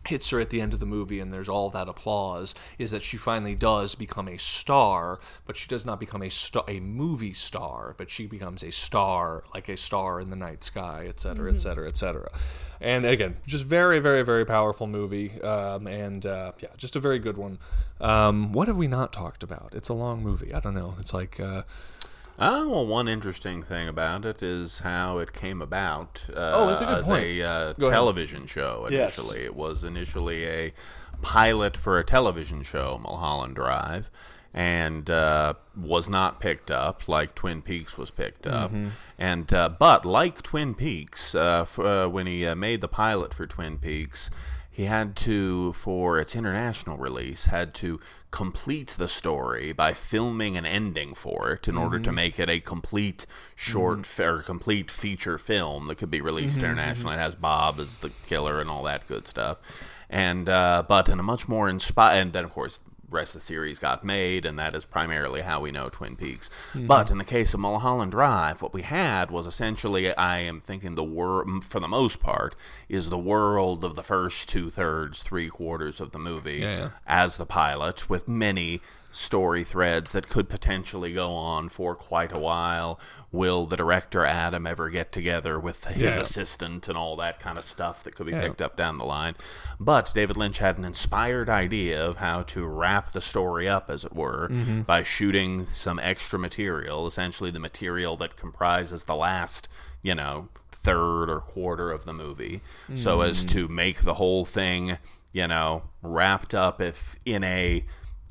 hits her at the end of the movie and there's all that applause, is that she finally does become a star, but she does not become a star, a movie star, but she becomes a star, like a star in the night sky, et cetera, et cetera, et cetera. And again, just very, very, very powerful movie, um, and uh, yeah, just a very good one. Um, what have we not talked about? It's a long movie. I don't know. It's like... Uh, Oh, well, one interesting thing about it is how it came about uh, Oh, that's a good as point. a uh, Go ahead. television show Yes. initially. It was initially a pilot for a television show, Mulholland Drive, and uh, was not picked up like Twin Peaks was picked up. Mm-hmm. And uh, But like Twin Peaks, uh, f- uh, when he uh, made the pilot for Twin Peaks, he had to, for its international release, had to complete the story by filming an ending for it in order to make it a complete short mm-hmm. or complete feature film that could be released mm-hmm, internationally. Mm-hmm. It has Bob as the killer and all that good stuff. And uh, but in a much more inspired, and then of course rest of the series got made, and that is primarily how we know Twin Peaks. Mm-hmm. But in the case of Mulholland Drive, what we had was essentially, I am thinking the world, for the most part, is the world of the first two-thirds, three-quarters of the movie yeah, yeah. as the pilot, with many story threads that could potentially go on for quite a while. Will the director, Adam, ever get together with his yeah. assistant and all that kind of stuff that could be yeah. picked up down the line? But David Lynch had an inspired idea of how to wrap the story up, as it were, mm-hmm. by shooting some extra material, essentially the material that comprises the last, you know, third or quarter of the movie, mm. so as to make the whole thing, you know, wrapped up if in a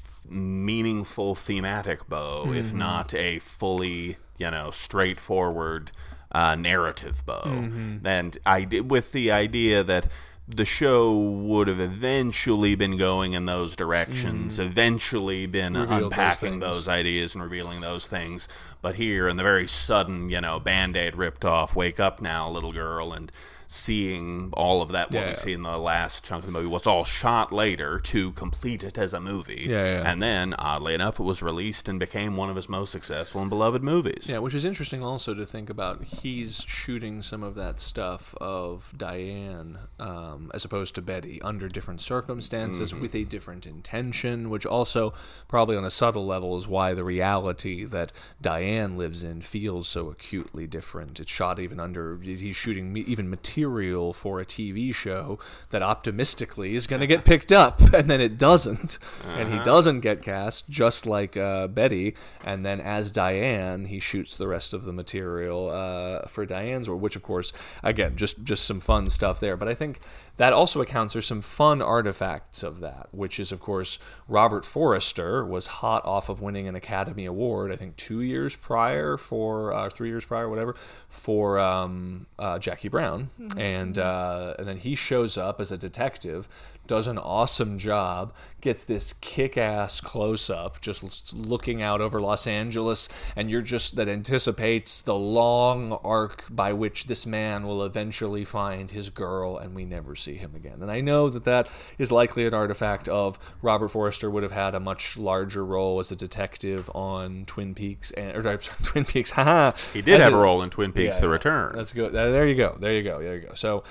meaningful thematic bow, mm-hmm. if not a fully, you know, straightforward uh, narrative bow. Mm-hmm. And I with the idea that the show would have eventually been going in those directions, mm. eventually been Revealed unpacking those, those ideas and revealing those things. But here, in the very sudden, you know, Band-Aid ripped off, wake up now, little girl, and seeing all of that, what yeah, we yeah. see in the last chunk of the movie, was all shot later to complete it as a movie. Yeah, yeah. And then, oddly enough, it was released and became one of his most successful and beloved movies. Yeah, which is interesting also to think about. He's shooting some of that stuff of Diane um, as opposed to Betty under different circumstances mm-hmm. with a different intention, which also probably on a subtle level is why the reality that Diane lives in feels so acutely different. It's shot even under, he's shooting even material for a T V show that optimistically is going to get picked up, and then it doesn't, uh-huh. and he doesn't get cast, just like uh, Betty, and then as Diane, he shoots the rest of the material uh, for Diane's, which of course, again, just, just some fun stuff there, but I think that also accounts for some fun artifacts of that, which is, of course, Robert Forster was hot off of winning an Academy Award, I think two years prior for, uh, three years prior, whatever, for um, uh, Jackie Brown. Mm-hmm. And uh, and then he shows up as a detective, does an awesome job, gets this kick-ass close-up, just looking out over Los Angeles, and you're just, that anticipates the long arc by which this man will eventually find his girl, and we never see him again. And I know that that is likely an artifact of Robert Forster would have had a much larger role as a detective on Twin Peaks, and, or Twin Peaks, haha. He did as have a, a role in Twin Peaks: yeah, The Return. That's good. There you go. There you go. There you go. So,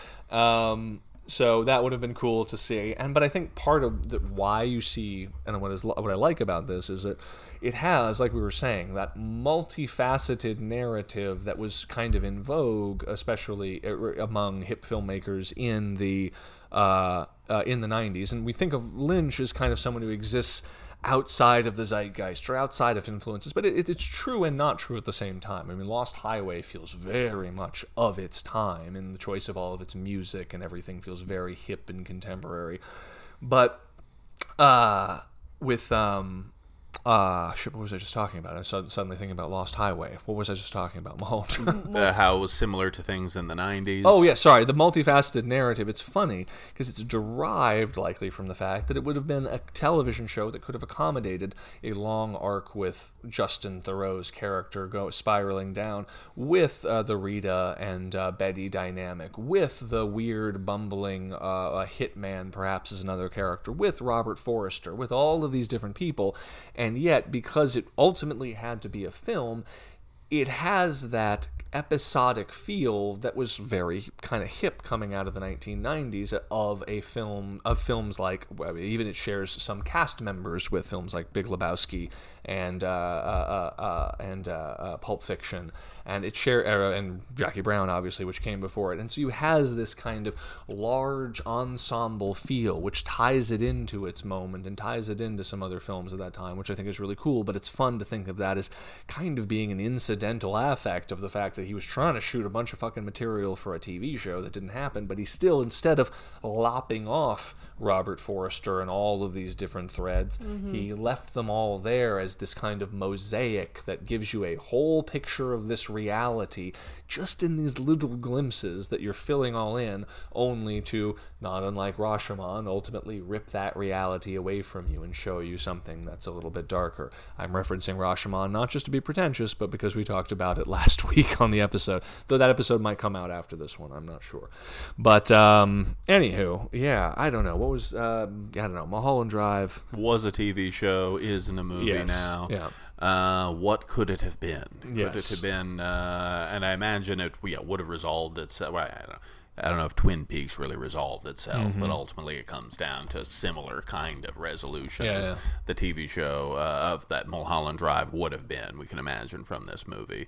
um, so that would have been cool to see. And but I think part of the, why you see, and what is what I like about this is that it has, like we were saying, that multifaceted narrative that was kind of in vogue, especially among hip filmmakers in the uh, uh, in the nineties. And we think of Lynch as kind of someone who exists outside of the zeitgeist or outside of influences, but it, it's true and not true at the same time. I mean, Lost Highway feels very much of its time, and the choice of all of its music and everything feels very hip and contemporary. But uh, with um, uh, shit, what was I just talking about? I was suddenly thinking about Lost Highway. What was I just talking about, Mulholland? uh, how it was similar to things in the nineties. Oh, yeah, sorry. The multifaceted narrative. It's funny because it's derived likely from the fact that it would have been a television show that could have accommodated a long arc with Justin Theroux's character go spiraling down, with uh, the Rita and uh, Betty dynamic, with the weird, bumbling uh, hitman, perhaps, as another character, with Robert Forster, with all of these different people. And yet, because it ultimately had to be a film, it has that episodic feel that was very kind of hip coming out of the nineteen nineties of a film of films like, well, even it shares some cast members with films like Big Lebowski and uh, uh, uh, uh, and uh, uh, Pulp Fiction, and it share uh, and Jackie Brown, obviously, which came before it, and so you has this kind of large ensemble feel which ties it into its moment and ties it into some other films of that time, which I think is really cool. But it's fun to think of that as kind of being an incidental affect of the fact that he was trying to shoot a bunch of fucking material for a T V show that didn't happen, but he still, instead of lopping off Robert Forster and all of these different threads, mm-hmm. he left them all there as this kind of mosaic that gives you a whole picture of this reality just in these little glimpses that you're filling all in, only to, not unlike Rashomon, ultimately rip that reality away from you and show you something that's a little bit darker. I'm referencing Rashomon not just to be pretentious, but because we talked about it last week on the episode, though that episode might come out after this one, I'm not sure. But, um, anywho, yeah, I don't know. What was, uh, I don't know, Mulholland Drive. Was a T V show, isn't a movie yes. now. Yeah. Uh, what could it have been? Could yes. it have been, uh, and I imagine it yeah, would have resolved itself. Well, I don't know. I don't know if Twin Peaks really resolved itself, mm-hmm. but ultimately it comes down to a similar kind of resolution yeah, as yeah. the T V show uh, of that Mulholland Drive would have been, we can imagine, from this movie.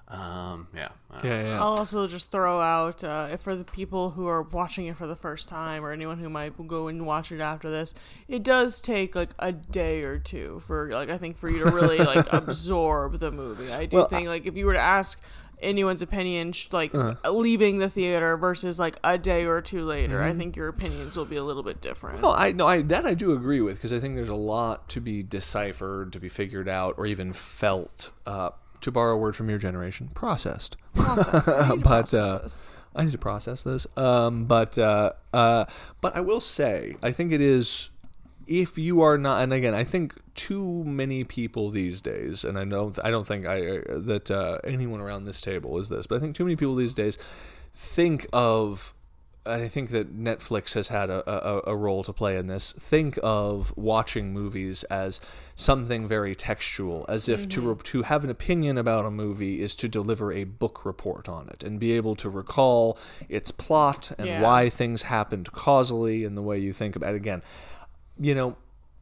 Um, yeah. Yeah, yeah. I'll also just throw out, uh, for the people who are watching it for the first time or anyone who might go and watch it after this, it does take like a day or two for, like, I think for you to really like absorb the movie. I do well, think like if you were to ask anyone's opinion, like uh-huh. leaving the theater versus like a day or two later, mm-hmm. I think your opinions will be a little bit different. Well, I no, I that I do agree with, because I think there's a lot to be deciphered, to be figured out, or even felt. Uh, to borrow a word from your generation, processed. Processed. but process uh, this. I need to process this. Um, but uh, uh, but I will say, I think it is, if you are not, and again, I think too many people these days, and I know I don't think I that uh, anyone around this table is this, but I think too many people these days think of. I think that Netflix has had a, a, a role to play in this. Think of watching movies as something very textual, as if mm-hmm. to to have an opinion about a movie is to deliver a book report on it and be able to recall its plot and yeah. why things happened causally and the way you think about it. Again, you know,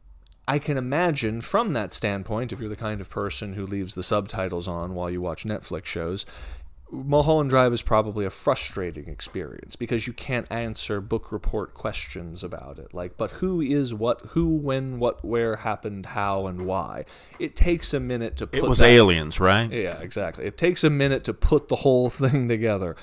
I can imagine from that standpoint, if you're the kind of person who leaves the subtitles on while you watch Netflix shows, Mulholland Drive is probably a frustrating experience because you can't answer book report questions about it. Like, but who is what, who, when, what, where happened, how, and why? It takes a minute to put It was that, Aliens, right? Yeah, exactly. It takes a minute to put the whole thing together.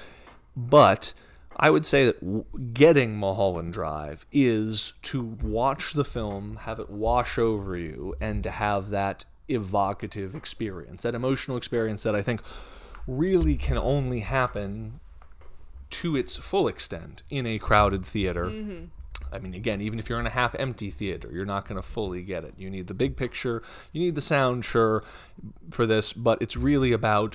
But I would say that w- getting Mulholland Drive is to watch the film, have it wash over you, and to have that evocative experience, that emotional experience that I think really can only happen to its full extent in a crowded theater. Mm-hmm. I mean, again, even if you're in a half-empty theater, you're not going to fully get it. You need the big picture, you need the sound, sure, for this, but it's really about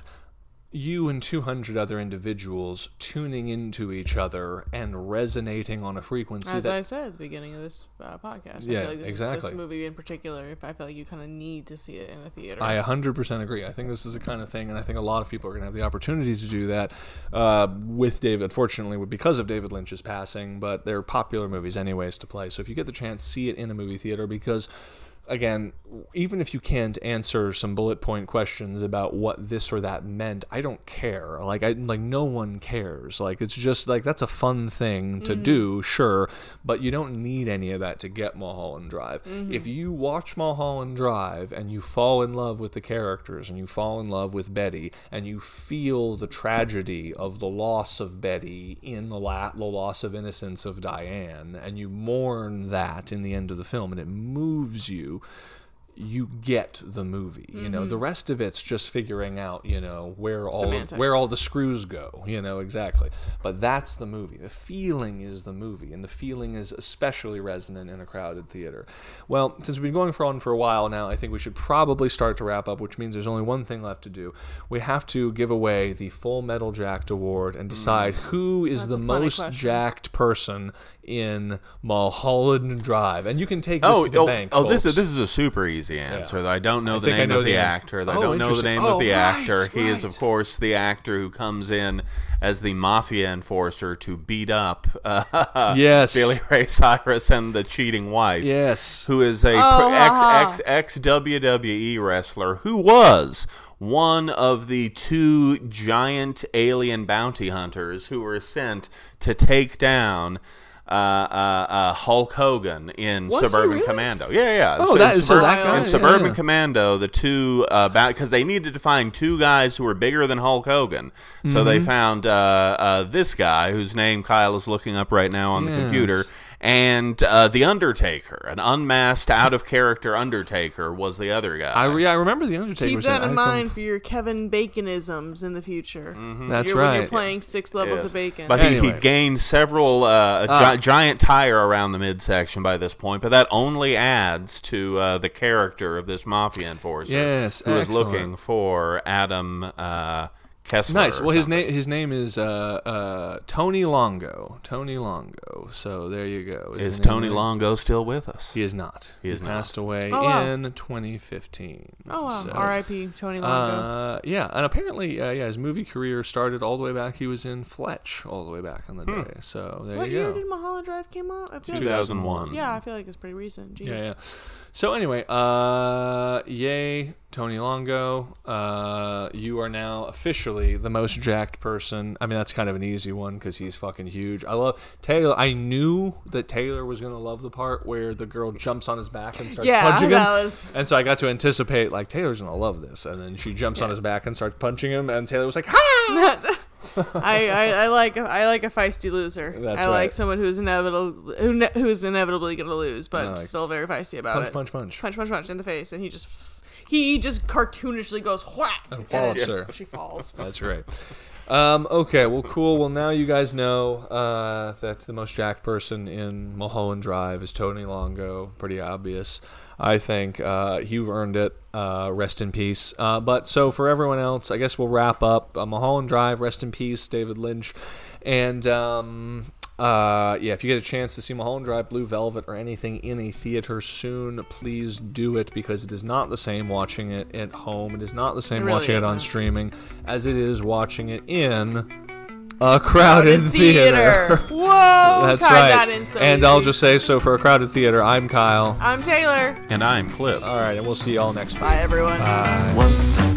you and two hundred other individuals tuning into each other and resonating on a frequency. As that, I said at the beginning of this uh, podcast, yeah, I feel like this, exactly. is, this movie in particular, if I feel like you kind of need to see it in a theater. I one hundred percent agree. I think this is the kind of thing, and I think a lot of people are going to have the opportunity to do that uh, with David, unfortunately, because of David Lynch's passing, but they're popular movies anyways to play. So if you get the chance, see it in a movie theater, because again, even if you can't answer some bullet point questions about what this or that meant, I don't care. Like, I like no one cares. Like, it's just like that's a fun thing to mm-hmm. do, sure, but you don't need any of that to get Mulholland Drive. Mm-hmm. If you watch Mulholland Drive and you fall in love with the characters and you fall in love with Betty and you feel the tragedy of the loss of Betty in the, la- the loss of innocence of Diane, and you mourn that in the end of the film, and it moves you, you get the movie. Mm-hmm. You know, the rest of it's just figuring out, you know, where all of, where all the screws go, you know, exactly. But that's the movie. The feeling is the movie, and the feeling is especially resonant in a crowded theater. Well, since we've been going for on for a while now, I think we should probably start to wrap up, which means there's only one thing left to do. We have to give away the Full Metal Jacked Award and decide mm. who is that's the most question. jacked person in Mulholland Drive, and you can take this Oh, to the oh, bank. oh this is folks. this is a super easy answer. Yeah. I don't know I the think I name know of the, the answer. actor. I Oh, don't know the interesting. name Oh, of the right, actor. He is, right. of course, the actor who comes in as the mafia enforcer to beat up uh, Yes. Billy Ray Cyrus and the cheating wife. Yes. Who is a Oh, pr- ex, haha. ex, ex W W E wrestler who was one of the two giant alien bounty hunters who were sent to take down uh, uh, uh, Hulk Hogan in Was he Suburban really? Commando. Yeah, yeah. Oh, So that in is so Suburban- that guy, in yeah, Suburban yeah. Commando, the two uh, because they needed to find two guys who were bigger than Hulk Hogan, so they Mm-hmm. found uh, uh, this guy whose name Kyle is looking up right now on the Yes. computer. And uh, the Undertaker, an unmasked, out-of-character Undertaker, was the other guy. I, re- I remember the Undertaker. Keep was that I in come- mind for your Kevin Baconisms in the future. That's You're- When right. you're playing six levels Yes. of bacon. But he, Anyway. he gained several, uh, a Ah. gi- giant tire around the midsection by this point, but that only adds to uh, the character of this mafia enforcer. Yes, who is excellent. looking for Adam uh, Kessler. Nice. or Well, his something. name his name is uh, uh, Tony Longo. Tony Longo. So there you go. Is the name Tony there. Longo still with us? He is not. He is not. passed away Oh, wow. in twenty fifteen. Oh, wow. So, R I P Tony Longo. Uh, yeah, and apparently, uh, yeah, his movie career started all the way back. He was in Fletch all the way back in the Hmm. day. So there what you year go. did Mulholland Drive came out? I feel two thousand one. Like, yeah, I feel like it's pretty recent. Jeez. Yeah, yeah. So anyway, uh, yay, Tony Longo. Uh, you are now officially the most jacked person. I mean, that's kind of an easy one because he's fucking huge. I love Taylor. I knew that Taylor was gonna love the part where the girl jumps on his back and starts Yeah, punching him. that was- And so I got to anticipate like Taylor's gonna love this, and then she jumps on his back and starts punching him, and Taylor was like, "Ha!" I, I, I like I like a feisty loser. That's I right. like someone who's inevitable who ne- who's inevitably going to lose, but I like- still very feisty about punch, it. punch, punch. punch, punch, punch in the face, and he just he just cartoonishly goes whack, and wallops then her. she falls. That's right. Um, okay, well, cool. Well, now you guys know uh, that the most jacked person in Mulholland Drive is Tony Longo. Pretty obvious, I think. Uh, you've earned it. Uh, rest in peace. Uh, but so for everyone else, I guess we'll wrap up. Uh, Mulholland Drive, rest in peace, David Lynch. And um, uh, yeah, if you get a chance to see Mulholland Drive, Blue Velvet, or anything in a theater soon, please do it because it is not the same watching it at home. It is not the same It really watching it on isn't. streaming as it is watching it in a crowded Crowded theater. Whoa, That's tied right. that in so and I'll easy. just say, so for a crowded theater, I'm Kyle. I'm Taylor. And I'm Cliff. All right, and we'll see y'all next week. Bye, everyone. Bye. Once